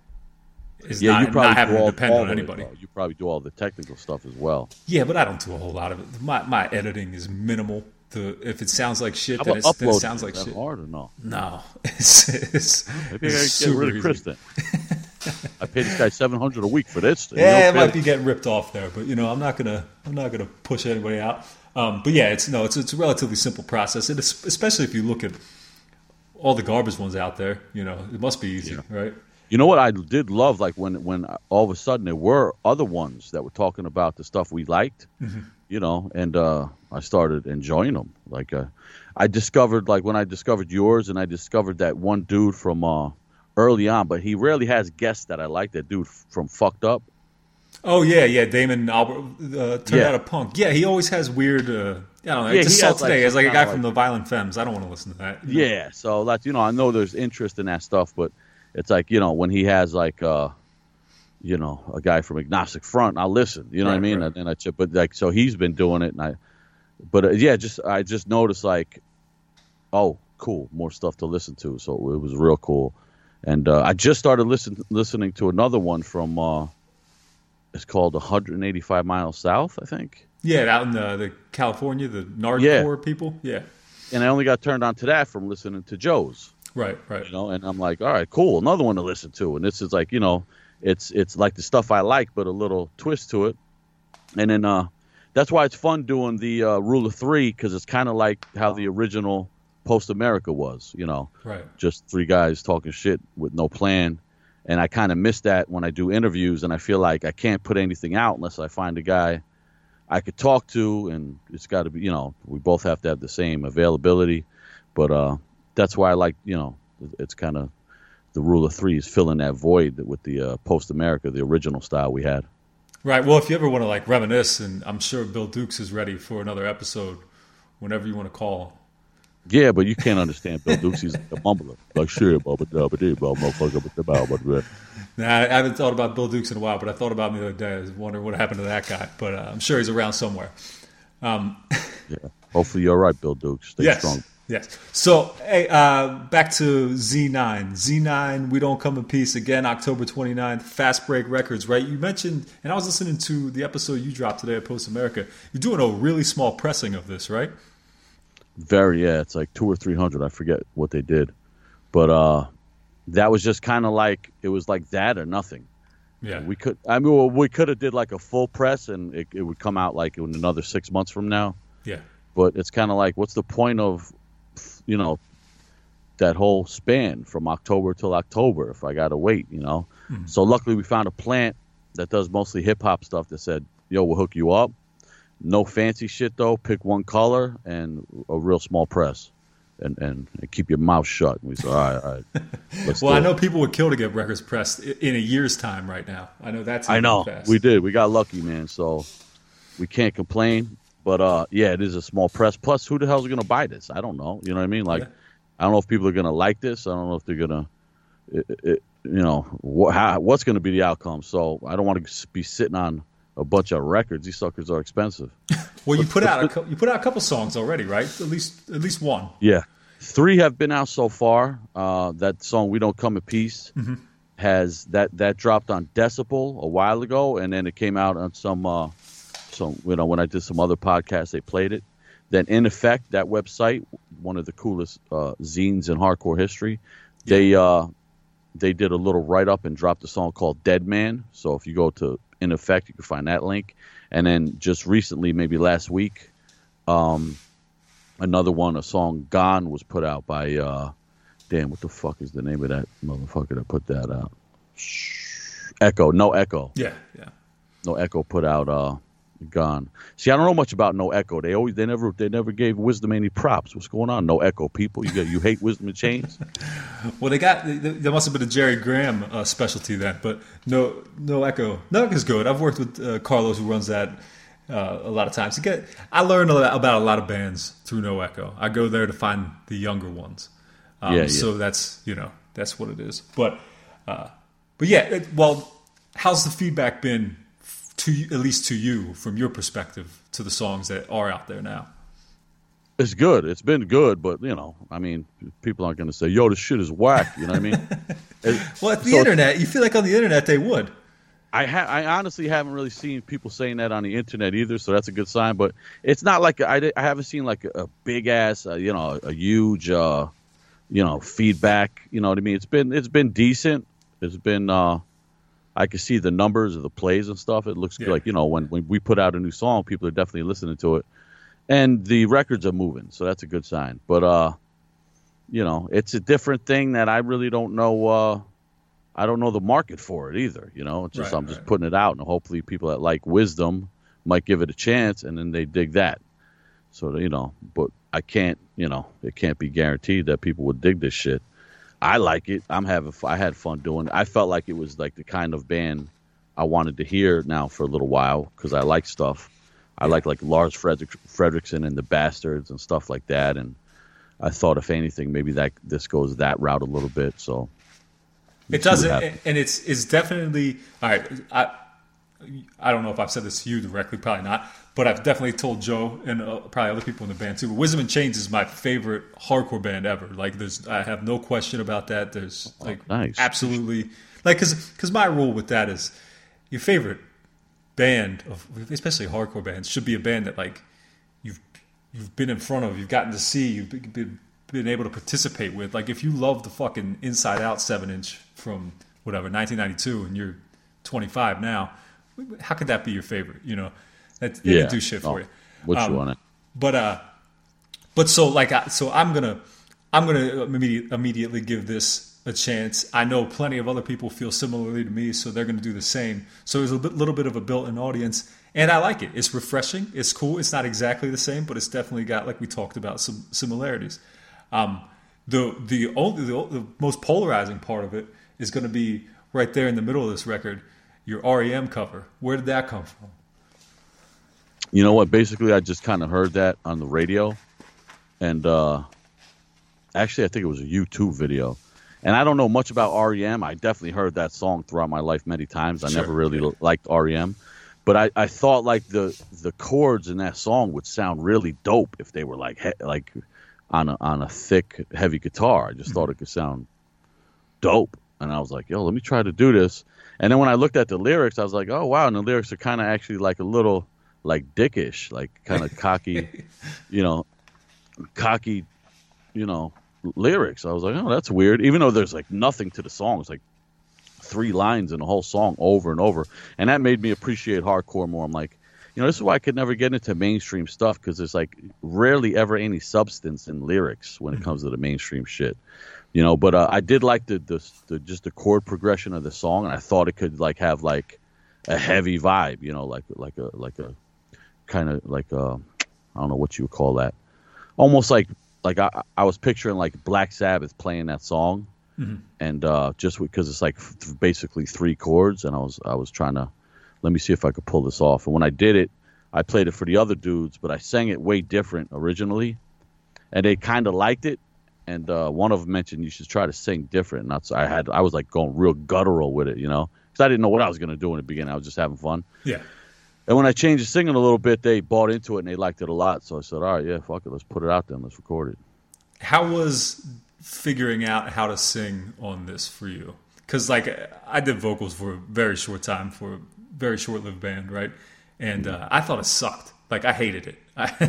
You probably having to depend on anybody. You probably do all the technical stuff as well. Yeah, but I don't do a whole lot of it. My editing is minimal. If it sounds like shit, then it sounds like shit. Hard or no? No, it's maybe I get rid of Chris then. I pay this guy $700 a week for this. Yeah, it might be getting ripped off there, but I'm not gonna push anybody out. But yeah, it's a relatively simple process, and especially if you look at all the garbage ones out there, it must be easy, right? You know what I did love, like when all of a sudden there were other ones that were talking about the stuff we liked, and I started enjoying them. Like I discovered, like when I discovered yours, and I discovered that one dude from early on, but he rarely has guests that I like. That dude from Fucked Up. Oh yeah, Damon Albert turned out a punk. Yeah, he always has weird. I don't know. I just saw today as like a guy from the Violent Femmes. I don't want to listen to that. Yeah, so that's I know there's interest in that stuff, but it's like when he has like a guy from Agnostic Front, I'll listen. You know what I mean? Right. But like so he's been doing it, and I just noticed like, oh, cool, more stuff to listen to. So it was real cool, and I just started listening to another one from. It's called 185 Miles South, I think. Yeah, out in the California, the Nardcore people. Yeah. And I only got turned on to that from listening to Joe's. Right. And I'm like, all right, cool, another one to listen to. And this is like, it's like the stuff I like, but a little twist to it. And then that's why it's fun doing the Rule of Three, because it's kind of like how the original Post America was, Right. Just three guys talking shit with no plan. And I kind of miss that when I do interviews, and I feel like I can't put anything out unless I find a guy I could talk to, and it's got to be, we both have to have the same availability. But that's why I like, it's kind of the Rule of Three is filling that void with the Post America, the original style we had. Right. Well, if you ever want to like reminisce, and I'm sure Bill Dukes is ready for another episode whenever you want to call. Yeah, but you can't understand Bill Dukes. He's a mumbler. Like, sure, motherfucker. Nah, I haven't thought about Bill Dukes in a while, but I thought about him the other day. I was wondering what happened to that guy. But I'm sure he's around somewhere. Yeah. Hopefully you're all right, Bill Dukes. Stay strong. Yes. So, hey, back to Z9. Z9, We Don't Come in Peace. Again, October 29th, Fast Break Records, right? You mentioned, and I was listening to the episode you dropped today at Post America. You're doing a really small pressing of this, right? It's like 200 or 300. I forget what they did, but that was just kind of like, it was like that or nothing. Yeah, we could have did like a full press, and it would come out like in another 6 months from now. Yeah, but it's kind of like, what's the point of that whole span from October till October if I gotta wait? So luckily we found a plant that does mostly hip hop stuff that said, yo, we'll hook you up. No fancy shit though. Pick one color and a real small press, and keep your mouth shut. And we said, all right. Let's well, I know people would kill to get records pressed in a year's time right now. I know that's. I know fast. We did. We got lucky, man. So we can't complain. But it is a small press. Plus, who the hell's gonna buy this? I don't know. You know what I mean? Like, I don't know if people are gonna like this. I don't know if they're gonna, what's gonna be the outcome. So I don't want to be sitting on a bunch of records. These suckers are expensive. Well, you put out a couple songs already, right? At least one. Yeah, 3 have been out so far. That song "We Don't Come in Peace" has that dropped on Decibel a while ago, and then it came out on some when I did some other podcasts, they played it. Then In Effect, that website, one of the coolest zines in hardcore history, they did a little write up and dropped a song called "Dead Man." So if you go to In Effect, you can find that link. And then just recently, maybe last week, another one, a song "Gone" was put out by what the fuck is the name of that motherfucker that put that out? Echo. No Echo. Yeah. No Echo put out "Gone." See, I don't know much about No Echo. They never gave Wisdom any props. What's going on, No Echo people? You hate Wisdom and Chains? Well, there must have been a Jerry Graham specialty then, but no Echo. No Echo's good. I've worked with Carlos, who runs that a lot of times. I learn about a lot of bands through No Echo. I go there to find the younger ones. So that's what it is. But yeah. Well, how's the feedback been? At least to you, from your perspective, to the songs that are out there now? It's good. It's been good, but I mean, people aren't going to say, "Yo, this shit is whack." You know what I mean? Well, at the internet, you feel like on the internet they would. I honestly haven't really seen people saying that on the internet either, so that's a good sign. But it's not like I haven't seen like a big ass, a huge, feedback. You know what I mean? It's been decent. It's been I can see the numbers of the plays and stuff. It looks like, you know, when we put out a new song, people are definitely listening to it, and the records are moving, so that's a good sign. But you know, it's a different thing that I really don't know. I don't know the market for it either. You know, it's just I'm just putting it out, and hopefully people that like Wisdom might give it a chance, and then they dig that. So, you know, but I can't, you know, it can't be guaranteed that people would dig this shit. I like it. I had fun doing it. I felt like it was like the kind of band I wanted to hear now for a little while, because I like stuff. I like Lars Fredriksson and the Bastards and stuff like that. And I thought, if anything, maybe this goes that route a little bit. So it doesn't, and it's definitely all right. I don't know if I've said this to you directly, probably not, but I've definitely told Joe and probably other people in the band too. But Wisdom in Chains is my favorite hardcore band ever. Like, I have no question about that. There's absolutely, like, because my rule with that is your favorite band of, especially hardcore bands, should be a band that like you've been in front of, you've gotten to see, you've been able to participate with. Like, if you love the fucking Inside Out 7-inch from whatever 1992 and you're 25 now, how could that be your favorite? You know, that didn't do shit for you. What you want it? But so I'm gonna immediately give this a chance. I know plenty of other people feel similarly to me, so they're gonna do the same. So there's a little bit of a built-in audience, and I like it. It's refreshing. It's cool. It's not exactly the same, but it's definitely got, like we talked about, some similarities. The most polarizing part of it is going to be right there in the middle of this record. Your REM cover. Where did that come from? You know what? Basically, I just kind of heard that on the radio. And actually, I think it was a YouTube video. And I don't know much about REM. I definitely heard that song throughout my life many times. I never really liked REM. But I thought like the chords in that song would sound really dope if they were like on a thick, heavy guitar. I just thought it could sound dope. And I was like, yo, let me try to do this. And then when I looked at the lyrics, I was like, oh, wow. And the lyrics are kind of actually like a little like dickish, like kind of cocky, lyrics. I was like, oh, that's weird. Even though there's like nothing to the song. It's like 3 lines in the whole song over and over. And that made me appreciate hardcore more. I'm like, this is why I could never get into mainstream stuff, because there's like rarely ever any substance in lyrics when it comes to the mainstream shit. But I did like the just the chord progression of the song, and I thought it could like have like a heavy vibe, like a kind of like a, I don't know what you would call that, almost like I was picturing like Black Sabbath playing that song, and just because it's like basically 3 chords, and I was trying to, let me see if I could pull this off. And when I did it, I played it for the other dudes, but I sang it way different originally, and they kind of liked it. And one of them mentioned you should try to sing different. And I was like going real guttural with it, because I didn't know what I was going to do in the beginning. I was just having fun. Yeah. And when I changed the singing a little bit, they bought into it and they liked it a lot. So I said, all right, yeah, fuck it, let's put it out there and let's record it. How was figuring out how to sing on this for you? Because like I did vocals for a very short time for a very short-lived band, right? And I thought it sucked. Like I hated it.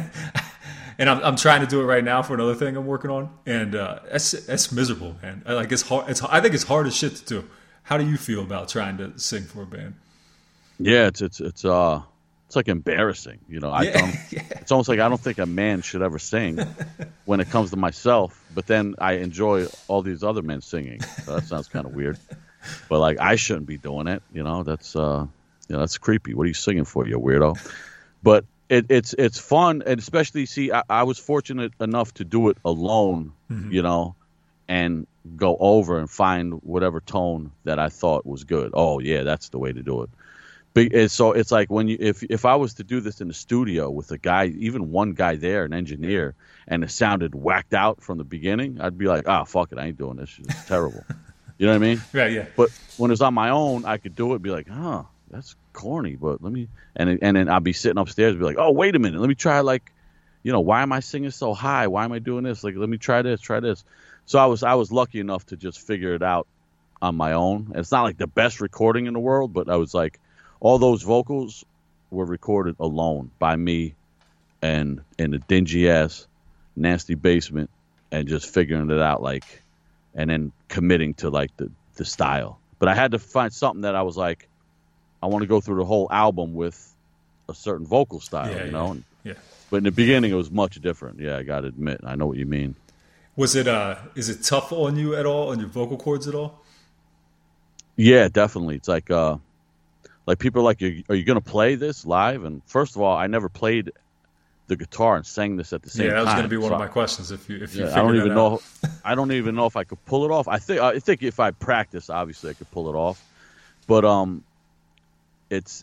And I'm trying to do it right now for another thing I'm working on, and it's miserable, man. Like it's hard. I think it's hard as shit to do. How do you feel about trying to sing for a band? Yeah, it's like embarrassing. It's almost like I don't think a man should ever sing when it comes to myself. But then I enjoy all these other men singing. So that sounds kind of weird. But like I shouldn't be doing it. That's creepy. What are you singing for, you weirdo? But it's fun, and especially I was fortunate enough to do it alone, and go over and find whatever tone that I thought was good. Oh yeah, that's the way to do it. But so it's like when if I was to do this in the studio with a guy, even one guy there, an engineer, and it sounded whacked out from the beginning, I'd be like, fuck it, I ain't doing this. It's terrible. You know what I mean? Right. Yeah. But when it's on my own, I could do it. Be like, that's corny, but let me, and then I'll be sitting upstairs and be like, oh, wait a minute, let me try, like, why am I singing so high? Why am I doing this? Like, let me try this. So I was lucky enough to just figure it out on my own. And it's not like the best recording in the world, but I was like, all those vocals were recorded alone by me and in a dingy ass nasty basement, and just figuring it out, like, and then committing to like the style. But I had to find something that I was like, I want to go through the whole album with a certain vocal style, you know? Yeah. But in the beginning, it was much different. Yeah, I got to admit. I know what you mean. Was it? Is it tough on you at all, on your vocal cords at all? Yeah, definitely. It's like people are like, are you going to play this live? And first of all, I never played the guitar and sang this at the same time. Yeah, that was going to be one of my questions. If you I don't even know. I don't even know if I could pull it off. I think if I practice, obviously I could pull it off. But it's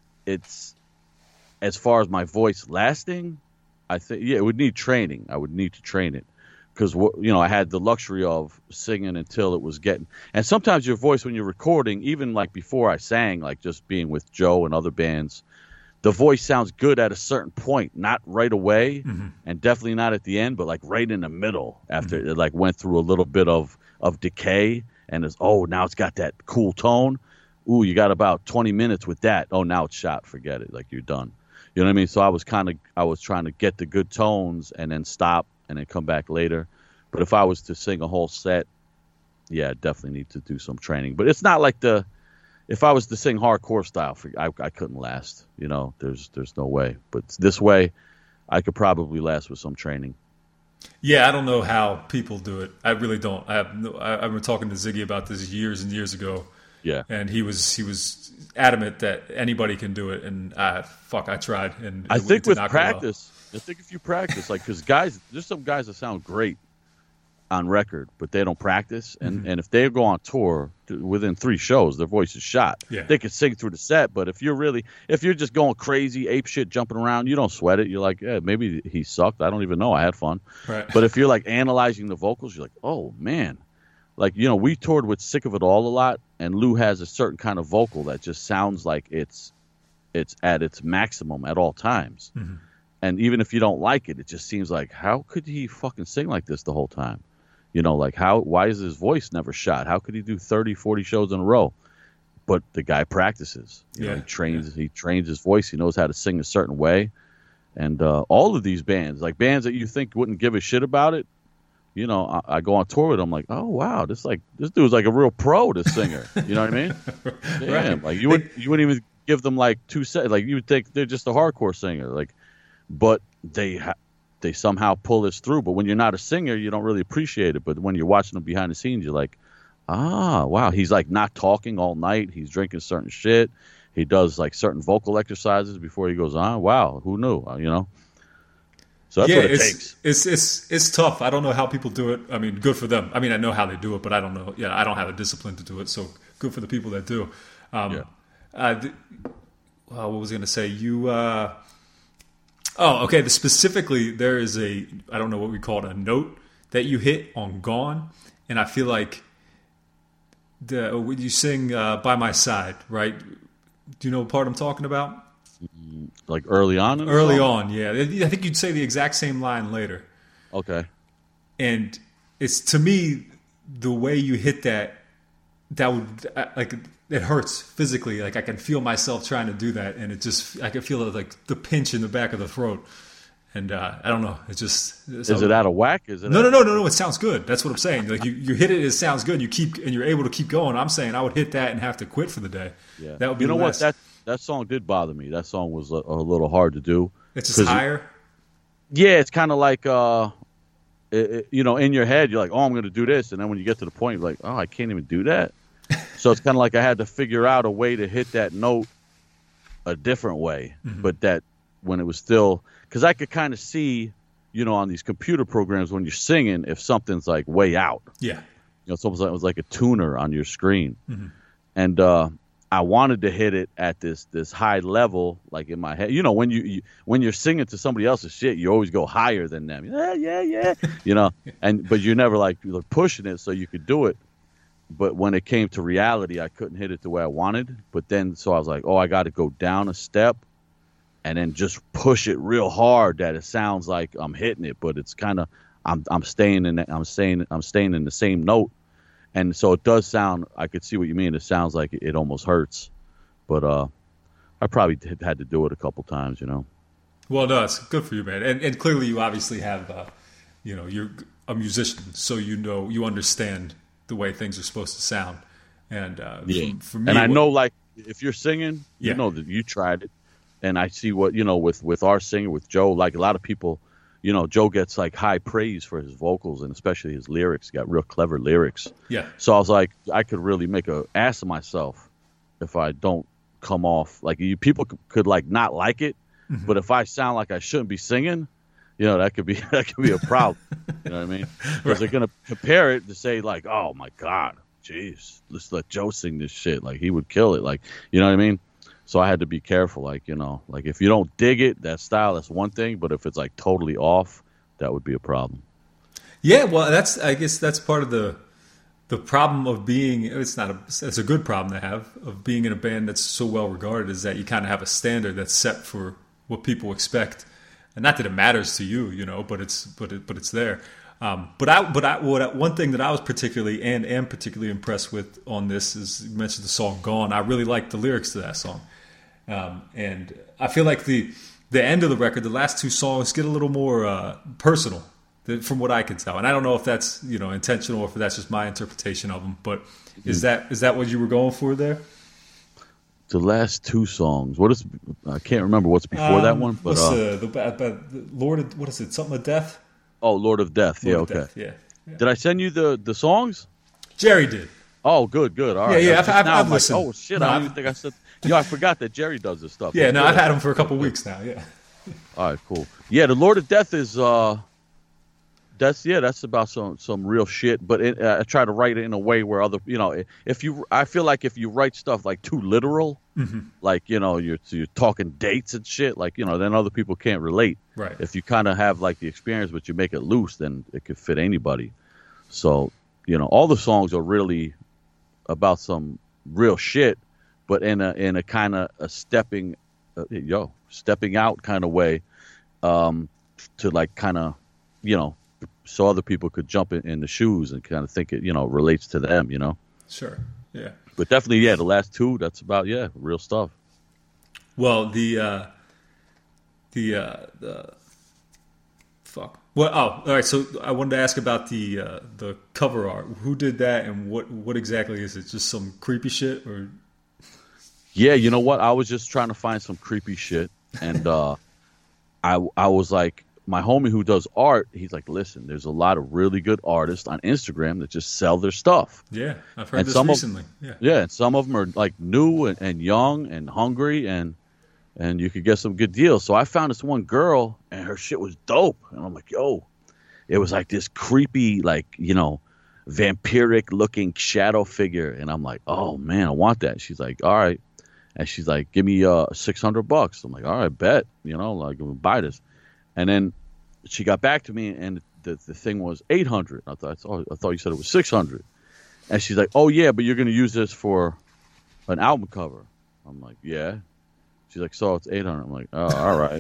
as far as my voice lasting, I think it would need training. I would need to train it because I had the luxury of singing until it was getting. And sometimes your voice when you're recording, even like before I sang, like just being with Joe and other bands, the voice sounds good at a certain point, not right away, and definitely not at the end, but like right in the middle after it like went through a little bit of decay, and now it's got that cool tone. Ooh, you got about 20 minutes with that. Oh, now it's shot. Forget it. Like you're done. You know what I mean? So I was trying to get the good tones and then stop and then come back later. But if I was to sing a whole set, yeah, I definitely need to do some training. But it's not like if I was to sing hardcore style, I couldn't last. You know, there's no way. But this way, I could probably last with some training. Yeah, I don't know how people do it. I really don't. I've been talking to Ziggy about this years and years ago. Yeah, and he was adamant that anybody can do it, and I tried. And I think with practice, I think if you practice, like because there's some guys that sound great on record, but they don't practice, and if they go on tour within 3 shows, their voice is shot. Yeah. They could sing through the set, but if you're just going crazy, ape shit, jumping around, you don't sweat it. You're like, yeah, maybe he sucked. I don't even know. I had fun. Right. But if you're like analyzing the vocals, you're like, oh man. Like, we toured with Sick of It All a lot, and Lou has a certain kind of vocal that just sounds like it's at its maximum at all times. Mm-hmm. And even if you don't like it, it just seems like, how could he fucking sing like this the whole time? Like why is his voice never shot? How could he do 30, 40 shows in a row? But the guy practices. He trains his voice. He knows how to sing a certain way. And all of these bands, like bands that you think wouldn't give a shit about it, I go on tour with them like, oh wow, this dude's like a real pro, this singer. You know what I mean? Damn, like you wouldn't even give them like 2 seconds. Like you would think they're just a hardcore singer. Like, but they somehow pull this through. But when you're not a singer, you don't really appreciate it. But when you're watching them behind the scenes, you're like, wow, he's like not talking all night. He's drinking certain shit. He does like certain vocal exercises before he goes on. Wow, who knew? So that's what it takes. It's tough. I don't know how people do it. I mean, good for them. I mean, I know how they do it, but I don't know. Yeah, I don't have a discipline to do it. So good for the people that do. What was I going to say? Okay. Specifically, there is I don't know what we call it, a note that you hit on Gone, and I feel like when you sing "By My Side," right? Do you know what part I'm talking about? Like early on? Early on, yeah. I think you'd say the exact same line later. Okay. And it's, to me, the way you hit that would, like, it hurts physically. Like, I can feel myself trying to do that, and I can feel like the pinch in the back of the throat. And I don't know. It's just... Is it out of whack? No. It sounds good. That's what I'm saying. Like, you hit it, it sounds good, and you're able to keep going. I'm saying I would hit that and have to quit for the day. Yeah. That would be what? That song did bother me. That song was a little hard to do. It's just higher? Yeah, it's kind of like, in your head, you're like, oh, I'm going to do this. And then when you get to the point, you're like, oh, I can't even do that. So it's kind of like I had to figure out a way to hit that note a different way. Mm-hmm. But that when it was still... Because I could kind of see, on these computer programs when you're singing, if something's like way out. Yeah. It's almost like it was like a tuner on your screen. Mm-hmm. And I wanted to hit it at this high level, like in my head. When you're singing to somebody else's shit, you always go higher than them. Yeah. But you're never like pushing it so you could do it. But when it came to reality, I couldn't hit it the way I wanted. But then, so I was like, oh, I got to go down a step and then just push it real hard that it sounds like I'm hitting it, but it's kind of I'm staying in the same note. And so it does sound, I could see what you mean. It sounds like it almost hurts, but I probably had to do it a couple times, Well, no, it's good for you, man. And clearly you obviously have, you're a musician, so you understand the way things are supposed to sound. And Yeah. for me, And I know, like, if you're singing, Yeah. you know that you tried it. And I see what, with our singer, with Joe, like a lot of people, Joe gets like high praise for his vocals and especially his lyrics. He got real clever lyrics. yeah, So I was like, I could really make an ass of myself if I don't come off like people could like not like it. Mm-hmm. But if I sound like I shouldn't be singing, that could be a problem. You know what I mean? Because they're gonna compare it to say like, oh my God, jeez, let's let Joe sing this shit. Like he would kill it. Like, you know what I mean? So I had to be careful. Like, like if you don't dig it, that style, that's one thing. But if it's like totally off, that would be a problem. yeah. Well, I guess that's part of the problem of being. It's a good problem to have of being in a band that's so well regarded, is that you kind of have a standard that's set for what people expect, and not that it matters to you, but it's there. One thing that I was particularly and am particularly impressed with on this is, you mentioned the song "Gone." I really like the lyrics to that song, and I feel like the end of the record, the last two songs, get a little more personal, from what I can tell. And I don't know if that's intentional or if that's just my interpretation of them. But is that what you were going for there? The last two songs. I can't remember what's before that one. But the Lord of, what is it? Something of Death. Oh, Lord of Death. Lord Yeah, of okay. Death, yeah. Did I send you the songs? Jerry did. Oh, good. All right. Yeah. Just now I've I'm listened. Like, oh shit! No, I don't even think I said. I forgot that Jerry does this stuff. Yeah, That's no, good. I've had him for a couple weeks now. Yeah. All right, cool. Yeah, the Lord of Death is that's about some real shit. But I try to write it in a way where I feel like if you write stuff like too literal, like you're talking dates and shit, like then other people can't relate. Right. If you kind of have like the experience, but you make it loose, then it could fit anybody. So all the songs are really about some real shit, but in a kind of a stepping out kind of way, to like kind of so other people could jump in the shoes and kind of think it relates to them. Sure. Yeah. But definitely, the last two, that's about real stuff. Well, the fuck. Well, all right. So I wanted to ask about the cover art. Who did that, and what exactly is it? Just some creepy shit, or? Yeah, you know what? I was just trying to find some creepy shit, and I was like, my homie who does art, he's like, listen, there's a lot of really good artists on Instagram that just sell their stuff. Yeah, I've heard this recently. Yeah, and some of them are like new and young and hungry, and you could get some good deals. So I found this one girl, and her shit was dope. And I'm like, yo, it was like this creepy, like, vampiric looking shadow figure. And I'm like, oh man, I want that. She's like, all right. And she's like, give me $600. I'm like, all right, bet, like we'll buy this. And then she got back to me, and the thing was $800. I thought you said it was $600. And she's like, oh yeah, but you're gonna use this for an album cover. I'm like, yeah. She's like, so it's $800. I'm like, oh, all right,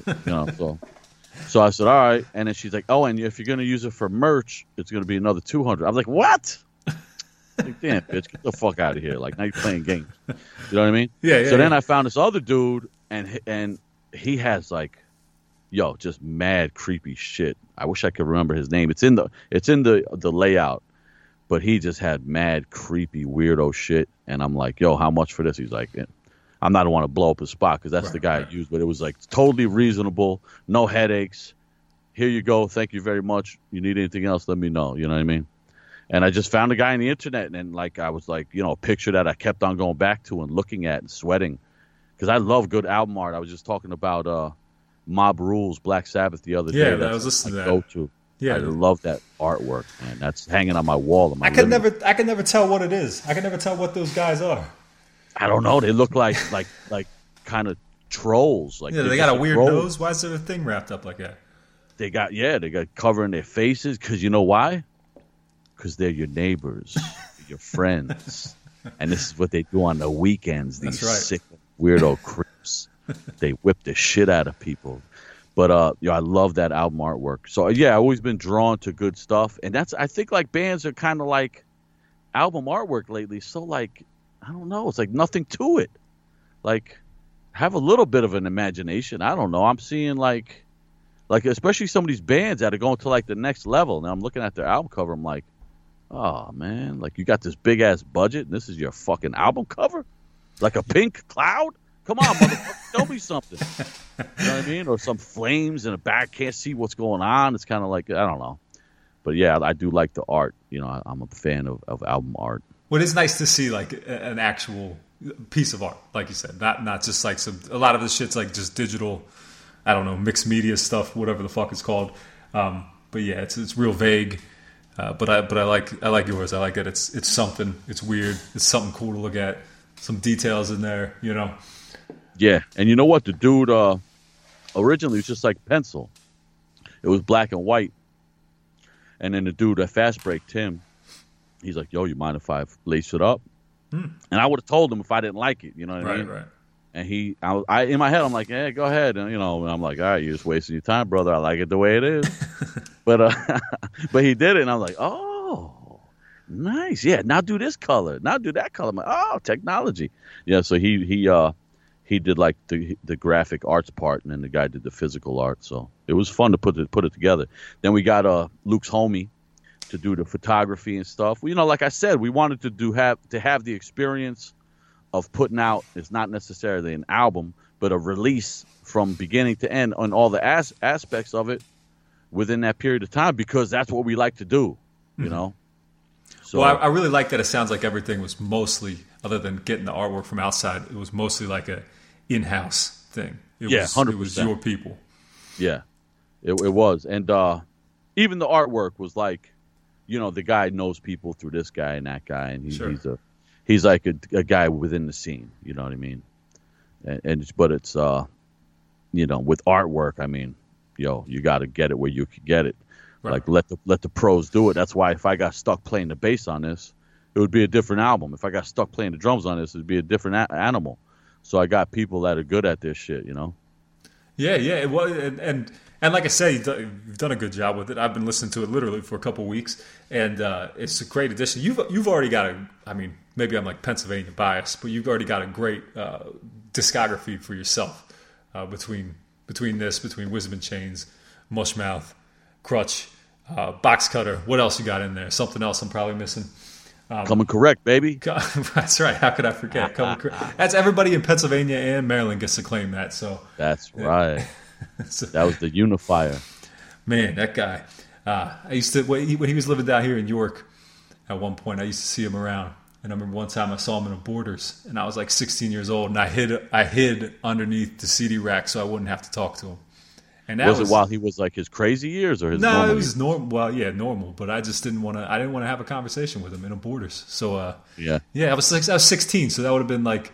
So I said, all right. And then she's like, oh, and if you're gonna use it for merch, it's gonna be another $200. I'm like, what? Like, damn, bitch, get the fuck out of here! Like, now you're playing games. You know what I mean? Yeah. So then I found this other dude, and he has like, just mad creepy shit. I wish I could remember his name. It's in the layout, but he just had mad creepy weirdo shit. And I'm like, yo, how much for this? He's like, I'm not want to blow up his spot because that's the guy I used, but it was like totally reasonable, no headaches. Here you go, thank you very much. You need anything else? Let me know. You know what I mean? And I just found a guy on the internet, and like I was like, a picture that I kept on going back to and looking at and sweating, because I love good album art. I was just talking about Mob Rules, Black Sabbath the other day. Yeah, I was listening to that. Go-to. Yeah, I love that artwork, man. That's hanging on my wall. I can never tell what it is. I can never tell what those guys are. I don't know. They look like kind of trolls. Like they got a weird nose. Why is there a thing wrapped up like that? They got covering their faces, because you know why? Because they're your neighbors, your friends, and this is what they do on the weekends. These sick weirdo creeps. They whip the shit out of people. But I love that album artwork. So I've always been drawn to good stuff, and I think like bands are kind of like album artwork lately. So like, I don't know, it's like nothing to it. Like, have a little bit of an imagination. I don't know. I'm seeing like especially some of these bands that are going to like the next level. Now I'm looking at their album cover. I'm like, Oh man, like you got this big ass budget and this is your fucking album cover? Like a pink cloud? Come on, motherfucker, show me something. You know what I mean? Or some flames in the back, can't see what's going on. It's kind of like, I don't know. But yeah, I do like the art. You know, I'm a fan of album art. Well, it's nice to see like an actual piece of art, like you said, not just like a lot of this shit's like just digital, I don't know, mixed media stuff, whatever the fuck it's called. But yeah, it's real vague. But I like yours. I like that it's something. It's weird. It's something cool to look at. Some details in there, you know. Yeah, and you know what? The dude originally was just like pencil. It was black and white. And then the dude at Fast Break, Tim, he's like, "Yo, you mind if I lace it up?" And I would have told him if I didn't like it. You know what I mean? Right. And I in my head, I'm like, "Yeah, go ahead." And and I'm like, "All right, you're just wasting your time, brother. I like it the way it is." but he did it, and I'm like, "Oh, nice. Yeah, now do this color. Now do that color." I'm like, "Oh, technology." Yeah. So he did like the graphic arts part, and then the guy did the physical art. So it was fun to put it together. Then we got Luke's homie to do the photography and stuff. You know, like I said, we wanted to have the experience of putting out. It's not necessarily an album, but a release from beginning to end on all the aspects of it within that period of time, because that's what we like to do. You know. So well, I really like that. It sounds like everything was mostly, other than getting the artwork from outside, it was mostly like a in-house thing. It 100%. It was your people. Yeah, it was. And even the artwork was like, the guy knows people through this guy and that guy, and he's like a guy within the scene. You know what I mean? But it's with artwork, I mean, you got to get it where you can get it. Right. Like let the pros do it. That's why if I got stuck playing the bass on this, it would be a different album. If I got stuck playing the drums on this, it'd be a different animal. So I got people that are good at this shit, Yeah. It was, and like I say, you've done a good job with it. I've been listening to it literally for a couple of weeks, and it's a great addition. You've already got maybe I'm like Pennsylvania biased, but you've already got a great discography for yourself between Wisdom and Chains, Mushmouth, Crutch, Box Cutter. What else you got in there? Something else I'm probably missing. Coming Correct, baby. That's right. How could I forget? Coming Correct. That's everybody in Pennsylvania and Maryland gets to claim that. So that's right. That was the unifier. Man, that guy. I used to when he was living down here in York. At one point, I used to see him around, and I remember one time I saw him in a Borders, and I was like 16 years old, and I hid underneath the CD rack so I wouldn't have to talk to him. And that was it while he was like his crazy years or his no, normal it was years? normal. Well, yeah, normal. But I just didn't want to. I didn't want to have a conversation with him in a Borders. So yeah. I was 16, so that would have been like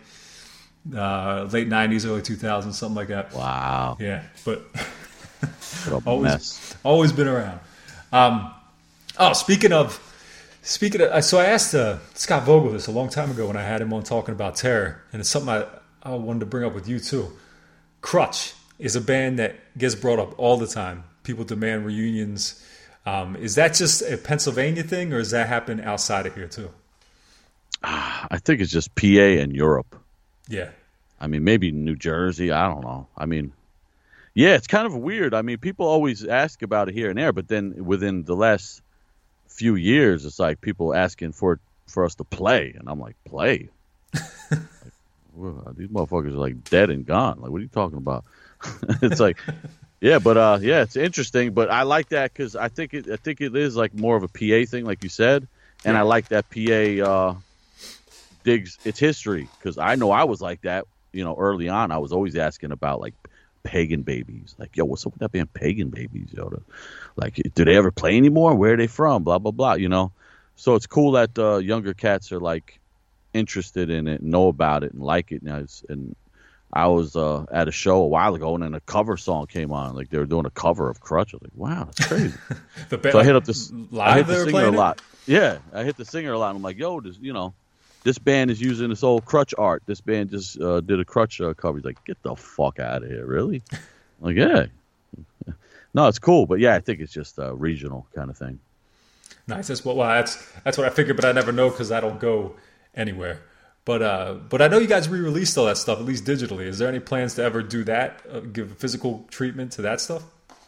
late 90s, early 2000s, something like that. Wow. Yeah, but always been around. Speaking of, so I asked Scott Vogel this a long time ago when I had him on talking about Terror, and it's something I wanted to bring up with you too. Crutch is a band that gets brought up all the time. People demand reunions. Is that just a Pennsylvania thing, or does that happen outside of here too? I think it's just PA and Europe. Yeah. I mean, maybe New Jersey. I don't know. I mean, yeah, it's kind of weird. I mean, people always ask about it here and there, but then within the last few years, it's like people asking for us to play, and I'm like, play? These motherfuckers are like dead and gone. Like, what are you talking about? It's like, yeah, but it's interesting. But I like that because I think it is like more of a PA thing, like you said, and I like that PA digs its history because I know I was like that. Early on, I was always asking about like Pagan Babies. Like, yo, what's up with that band Pagan Babies? Like, do they ever play anymore? Where are they from? Blah blah blah. So it's cool that younger cats are like interested in it, know about it, and like it. And I was at a show a while ago, and then a cover song came on. Like, they were doing a cover of Crutch. I was like, wow, that's crazy. So I hit up this. I hit the singer a lot. Yeah, I hit the singer a lot. And I'm like, yo, this band is using this old Crutch art. This band just did a Crutch cover. He's like, get the fuck out of here, really? I'm like, yeah. No, it's cool, but yeah, I think it's just a regional kind of thing. Nice. That's what I figured, but I never know because I don't go anywhere. But I know you guys re-released all that stuff, at least digitally. Is there any plans to ever do that? Give a physical treatment to that stuff?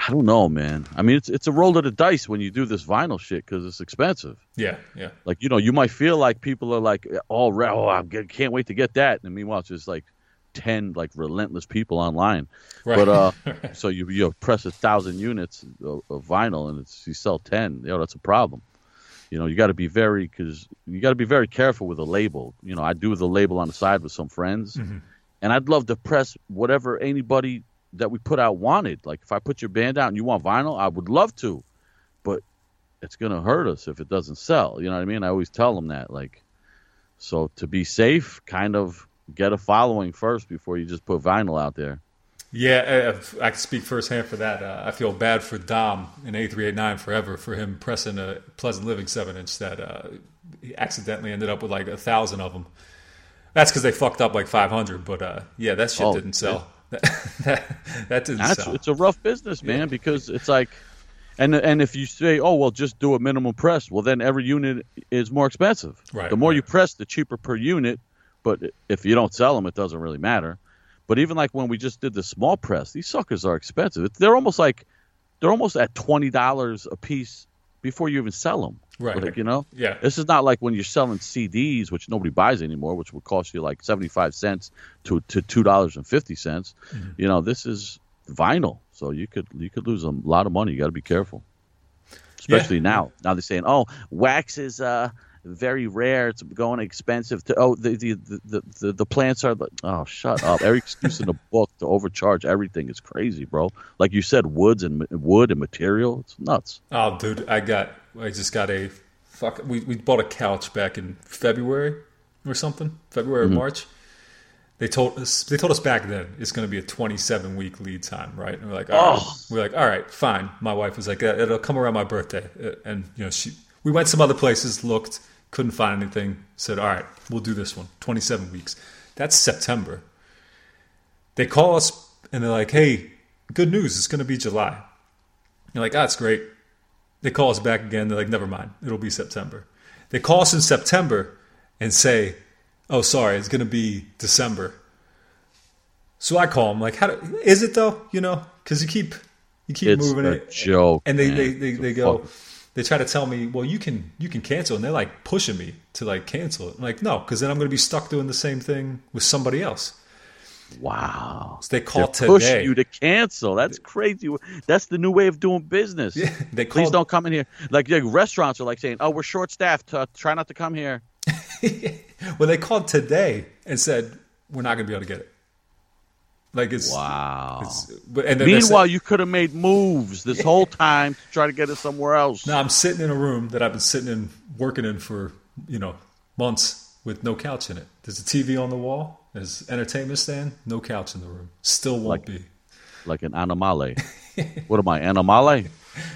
I don't know, man. I mean, it's a roll of the dice when you do this vinyl shit because it's expensive. Yeah. Like, you might feel like people are like, I can't wait to get that. And meanwhile, it's just like 10 like relentless people online. Right. But so you press 1,000 units of vinyl and you sell 10. That's a problem. You got to be very careful with a label. I do the label on the side with some friends, and I'd love to press whatever anybody that we put out wanted. Like if I put your band out and you want vinyl, I would love to, but it's gonna hurt us if it doesn't sell. You know what I mean? I always tell them that. Like, so to be safe, kind of get a following first before you just put vinyl out there. Yeah, I can speak firsthand for that. I feel bad for Dom in A389 Forever for him pressing a Pleasant Living 7-inch that he accidentally ended up with like 1,000 of them. That's because they fucked up like 500, but that shit didn't sell. That didn't sell. It's a rough business, man, because it's like, and if you say, oh, well, just do a minimum press, well, then every unit is more expensive. Right. The more you press, the cheaper per unit, but if you don't sell them, it doesn't really matter. But even like when we just did the small press, these suckers are expensive. They're almost at $20 a piece before you even sell them. Right. Like, Yeah. This is not like when you're selling CDs, which nobody buys anymore, which would cost you like 75 cents to $2.50. Mm-hmm. This is vinyl, so you could lose a lot of money. You got to be careful, especially now. Now they're saying, oh, wax is very rare. It's going expensive. The plants are. Oh, shut up! Every excuse in the book to overcharge everything is crazy, bro. Like you said, wood and material. It's nuts. Oh, dude, I just got we bought a couch back in February or something. February or March. They told us back then it's going to be a 27-week lead time, right? And we're like, all right, fine. My wife was like, it'll come around my birthday, and we went some other places, looked. Couldn't find anything. Said, all right, we'll do this one. 27 weeks. That's September. They call us and they're like, hey, good news. It's going to be July. You're like, that's great. They call us back again. They're like, never mind. It'll be September. They call us in September and say, oh, sorry, it's going to be December. So I call them like, is it though? Because you keep moving it. It's a joke. And they go. They try to tell me, well, you can cancel, and they're like pushing me to like cancel it. I'm like, no, because then I'm going to be stuck doing the same thing with somebody else. Wow! So they call today. Push you to cancel. That's crazy. That's the new way of doing business. Yeah, Please don't come in here. Like restaurants are like saying, oh, we're short staffed. Try not to come here. Well, they called today and said we're not going to be able to get it. Like it's wow. Meanwhile, you could have made moves this whole time to try to get it somewhere else. Now I'm sitting in a room that I've been sitting in, working in for months with no couch in it. There's a TV on the wall. There's entertainment stand. No couch in the room. Still won't be. Like an animale. What am I, animale?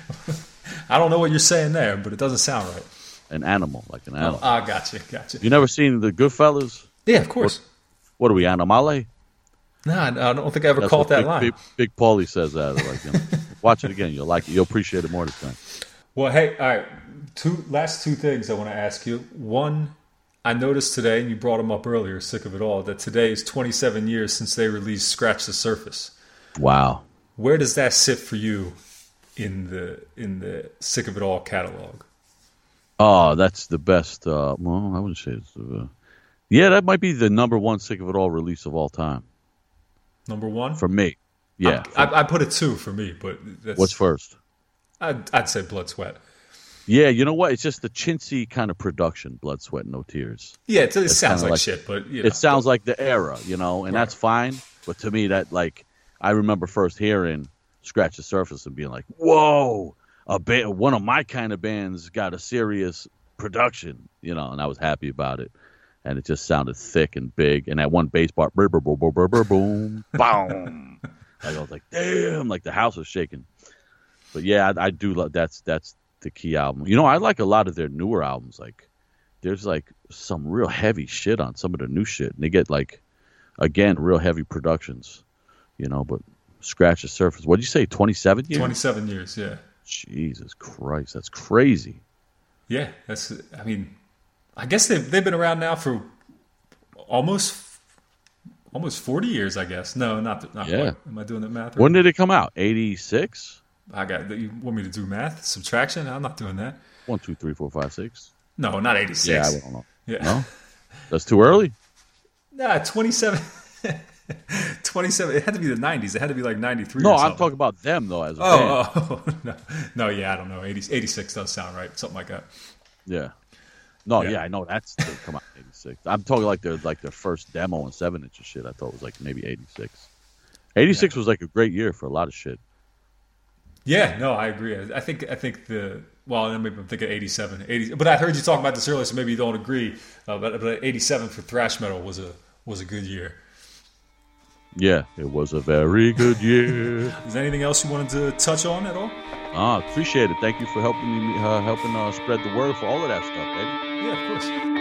I don't know what you're saying there, but it doesn't sound right. An animal, like an animal. Oh, gotcha. You never seen the Goodfellas? Yeah, of course. What are we, animale? No, I don't think I ever caught that line. Big Paulie says that. Like, watch it again. You'll like it. You'll appreciate it more this time. Well, hey, all right. Last two things I want to ask you. One, I noticed today, and you brought them up earlier, Sick of It All, that today is 27 years since they released Scratch the Surface. Wow. Where does that sit for you in the Sick of It All catalog? Oh, that's the best. Well, I wouldn't say it's that might be the number one Sick of It All release of all time. Number one? For me. Yeah. I put it 2 for me, but what's first? I'd say Blood, Sweat. Yeah, you know what? It's just the chintzy kind of production, Blood, Sweat, No Tears. Yeah, it sounds like shit, but it sounds like the era, and that's fine. But to me, that I remember first hearing Scratch the Surface and being like, "Whoa, one of my kind of bands got a serious production," and I was happy about it. And it just sounded thick and big. And that one bass part, boom, boom. I was like, damn, like the house was shaking. But yeah, I do love that's the key album. I like a lot of their newer albums. Like, there's like some real heavy shit on some of the new shit. And they get again, real heavy productions, but Scratch the Surface. What'd you say, 27 years? 27 years, yeah. Jesus Christ, that's crazy. Yeah, I guess they've been around now for almost 40 years, I guess. No, not yeah. quite. Am I doing that math right? When did it come out? 86? You want me to do math? Subtraction? I'm not doing that. 1, 2, 3, 4, 5, 6. No, not 86. Yeah, I don't know. Yeah. No? That's too early? Nah, 27. 27. It had to be the 90s. It had to be like 93 No, or something. I'm talking about them, though, as a band. No, yeah, I don't know. 86 does sound right. Something like that. Yeah. No, Yeah. yeah, I know. Come on, 86. I'm talking like their first demo and 7-inch and shit. I thought it was like maybe 86. 86 was like a great year for a lot of shit. Yeah, no, I agree. I think maybe I'm thinking 87. 80, but I heard you talking about this earlier, so maybe you don't agree. But 87 for thrash metal was a good year. Yeah, it was a very good year. Is there anything else you wanted to touch on at all? Appreciate it. Thank you for helping me spread the word for all of that stuff, baby. Yeah, of course.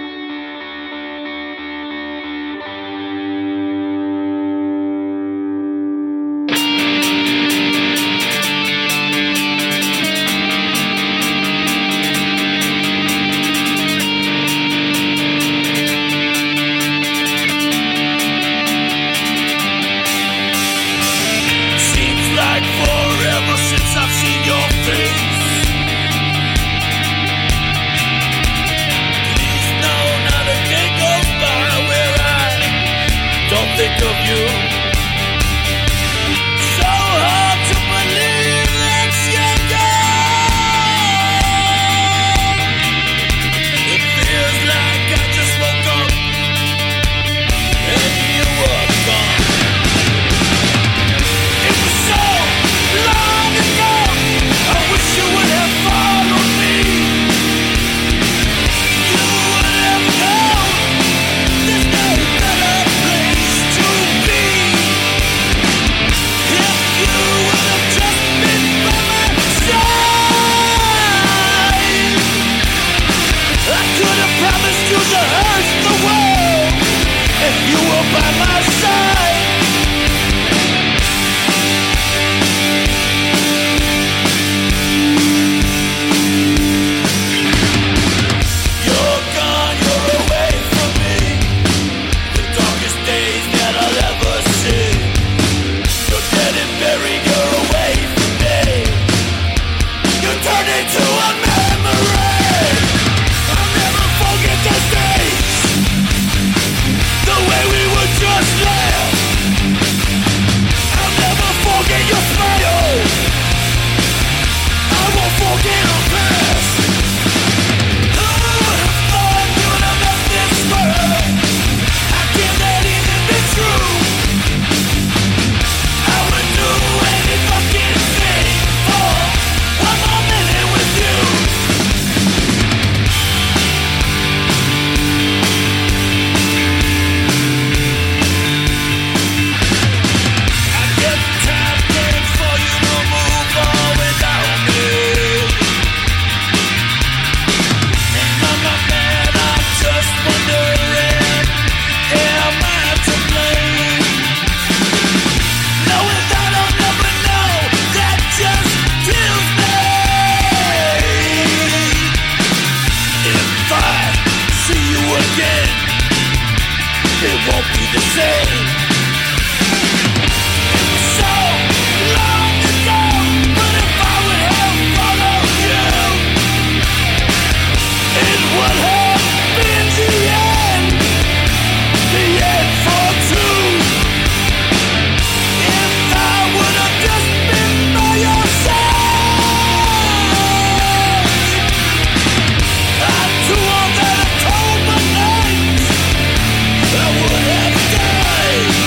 I would have died.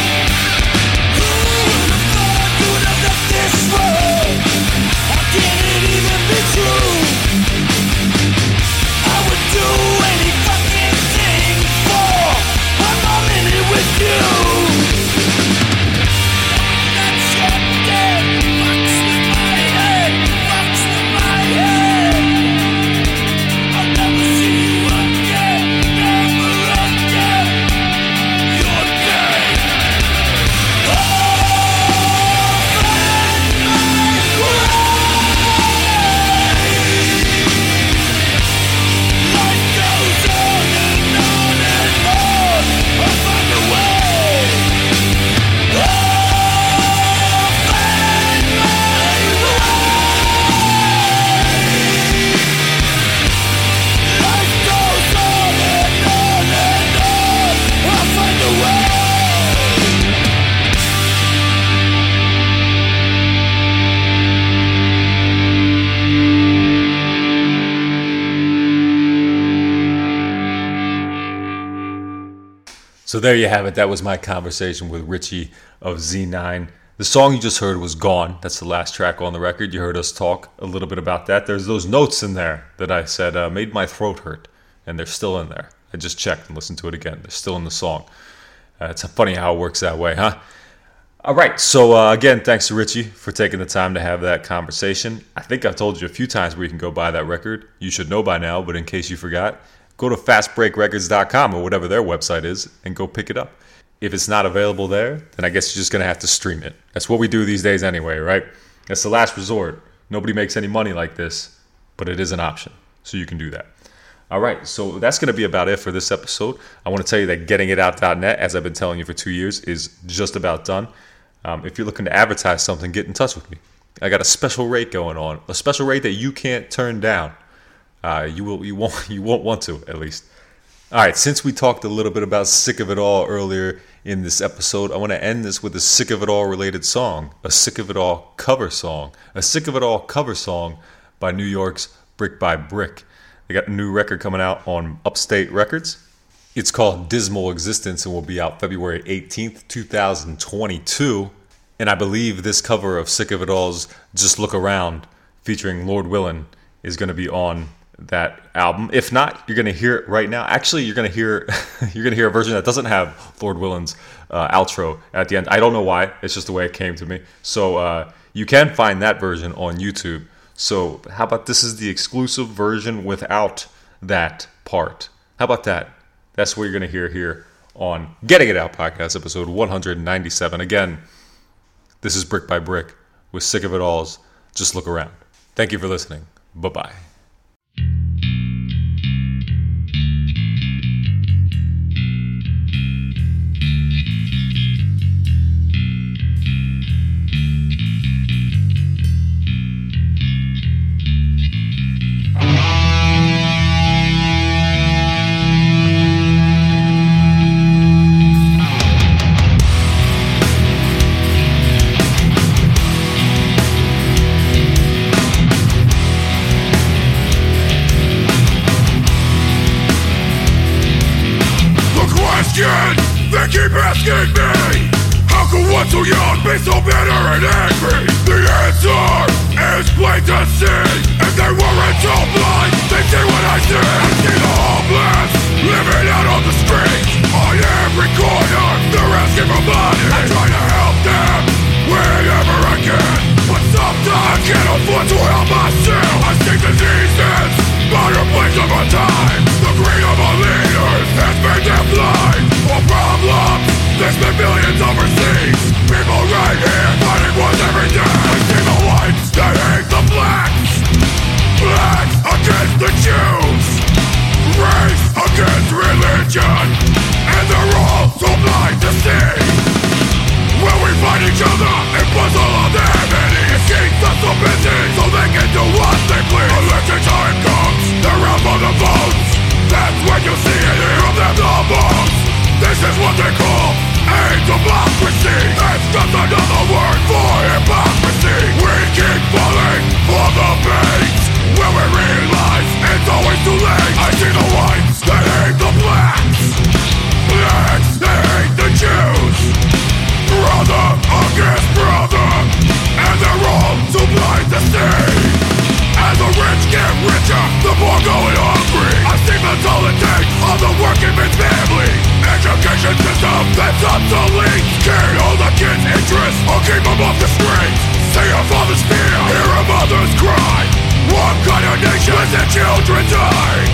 So there you have it. That was my conversation with Richie of Z9. The song you just heard was Gone. That's the last track on the record. You heard us talk a little bit about that. There's those notes in there that I said made my throat hurt, and they're still in there. I just checked and listened to it again. They're still in the song. It's funny how it works that way, huh? All right, so again, thanks to Richie for taking the time to have that conversation. I think I've told you a few times where you can go buy that record. You should know by now, but in case you forgot, go to fastbreakrecords.com or whatever their website is and go pick it up. If it's not available there, then I guess you're just going to have to stream it. That's what we do these days anyway, right? That's the last resort. Nobody makes any money like this, but it is an option, so you can do that. All right, so that's going to be about it for this episode. I want to tell you that gettingitout.net, as I've been telling you for 2 years, is just about done. If you're looking to advertise something, get in touch with me. I got a special rate going on, a special rate that you can't turn down. You won't want to, at least. All right, since we talked a little bit about Sick of It All earlier in this episode, I want to end this with a Sick of It All related song, a Sick of It All cover song, a Sick of It All cover song by New York's Brick by Brick. They got a new record coming out on Upstate Records. It's called Dismal Existence and will be out February 18th, 2022. And I believe this cover of Sick of It All's Just Look Around, featuring Lord Willin, is going to be on that album. If not, you're going to hear it right now. Actually, you're going to hear a version that doesn't have Lord Willin's outro at the end. I don't know why. It's just the way it came to me. So you can find that version on YouTube. So how about this is the exclusive version without that part? How about that? That's what you're going to hear here on Getting It Out Podcast, episode 197. Again, this is Brick by Brick with Sick of It All's Just Look Around. Thank you for listening. Bye-bye. They keep asking me, how could one so young be so bitter and angry? The answer is plain to see. If they weren't so blind, they see what I see. I see the homeless living out on the streets. On every corner, they're asking for money. I try to help them whenever I can, but sometimes I can't afford to help myself. I see diseases, modern place of our time. The greed of our leaders has made them blind. For problems, there's been millions overseas. People right here fighting wars every day. I see the whites that hate the blacks. Blacks against the Jews. Race against religion. And they're all so blind to see. When we fight each other and puzzle on their enemy, it keeps us so busy so they can do what they please. Election time comes, they're out for the votes. That's when you see it from them the most. This is what they call a democracy. That's just another word for hypocrisy. We keep falling for the bait. When we realize it's always too late. I see the whites that hate the blacks. Blacks that hate the Jews. Brother against brother, and they're all too blind to see. As the rich get richer, the poor going hungry. I see mentality of the working man's family. Education system that's obsolete. Can't hold the kids' interest or keep them off the streets. See a father's fear, hear a mother's cry. One kind of nation, let the children die.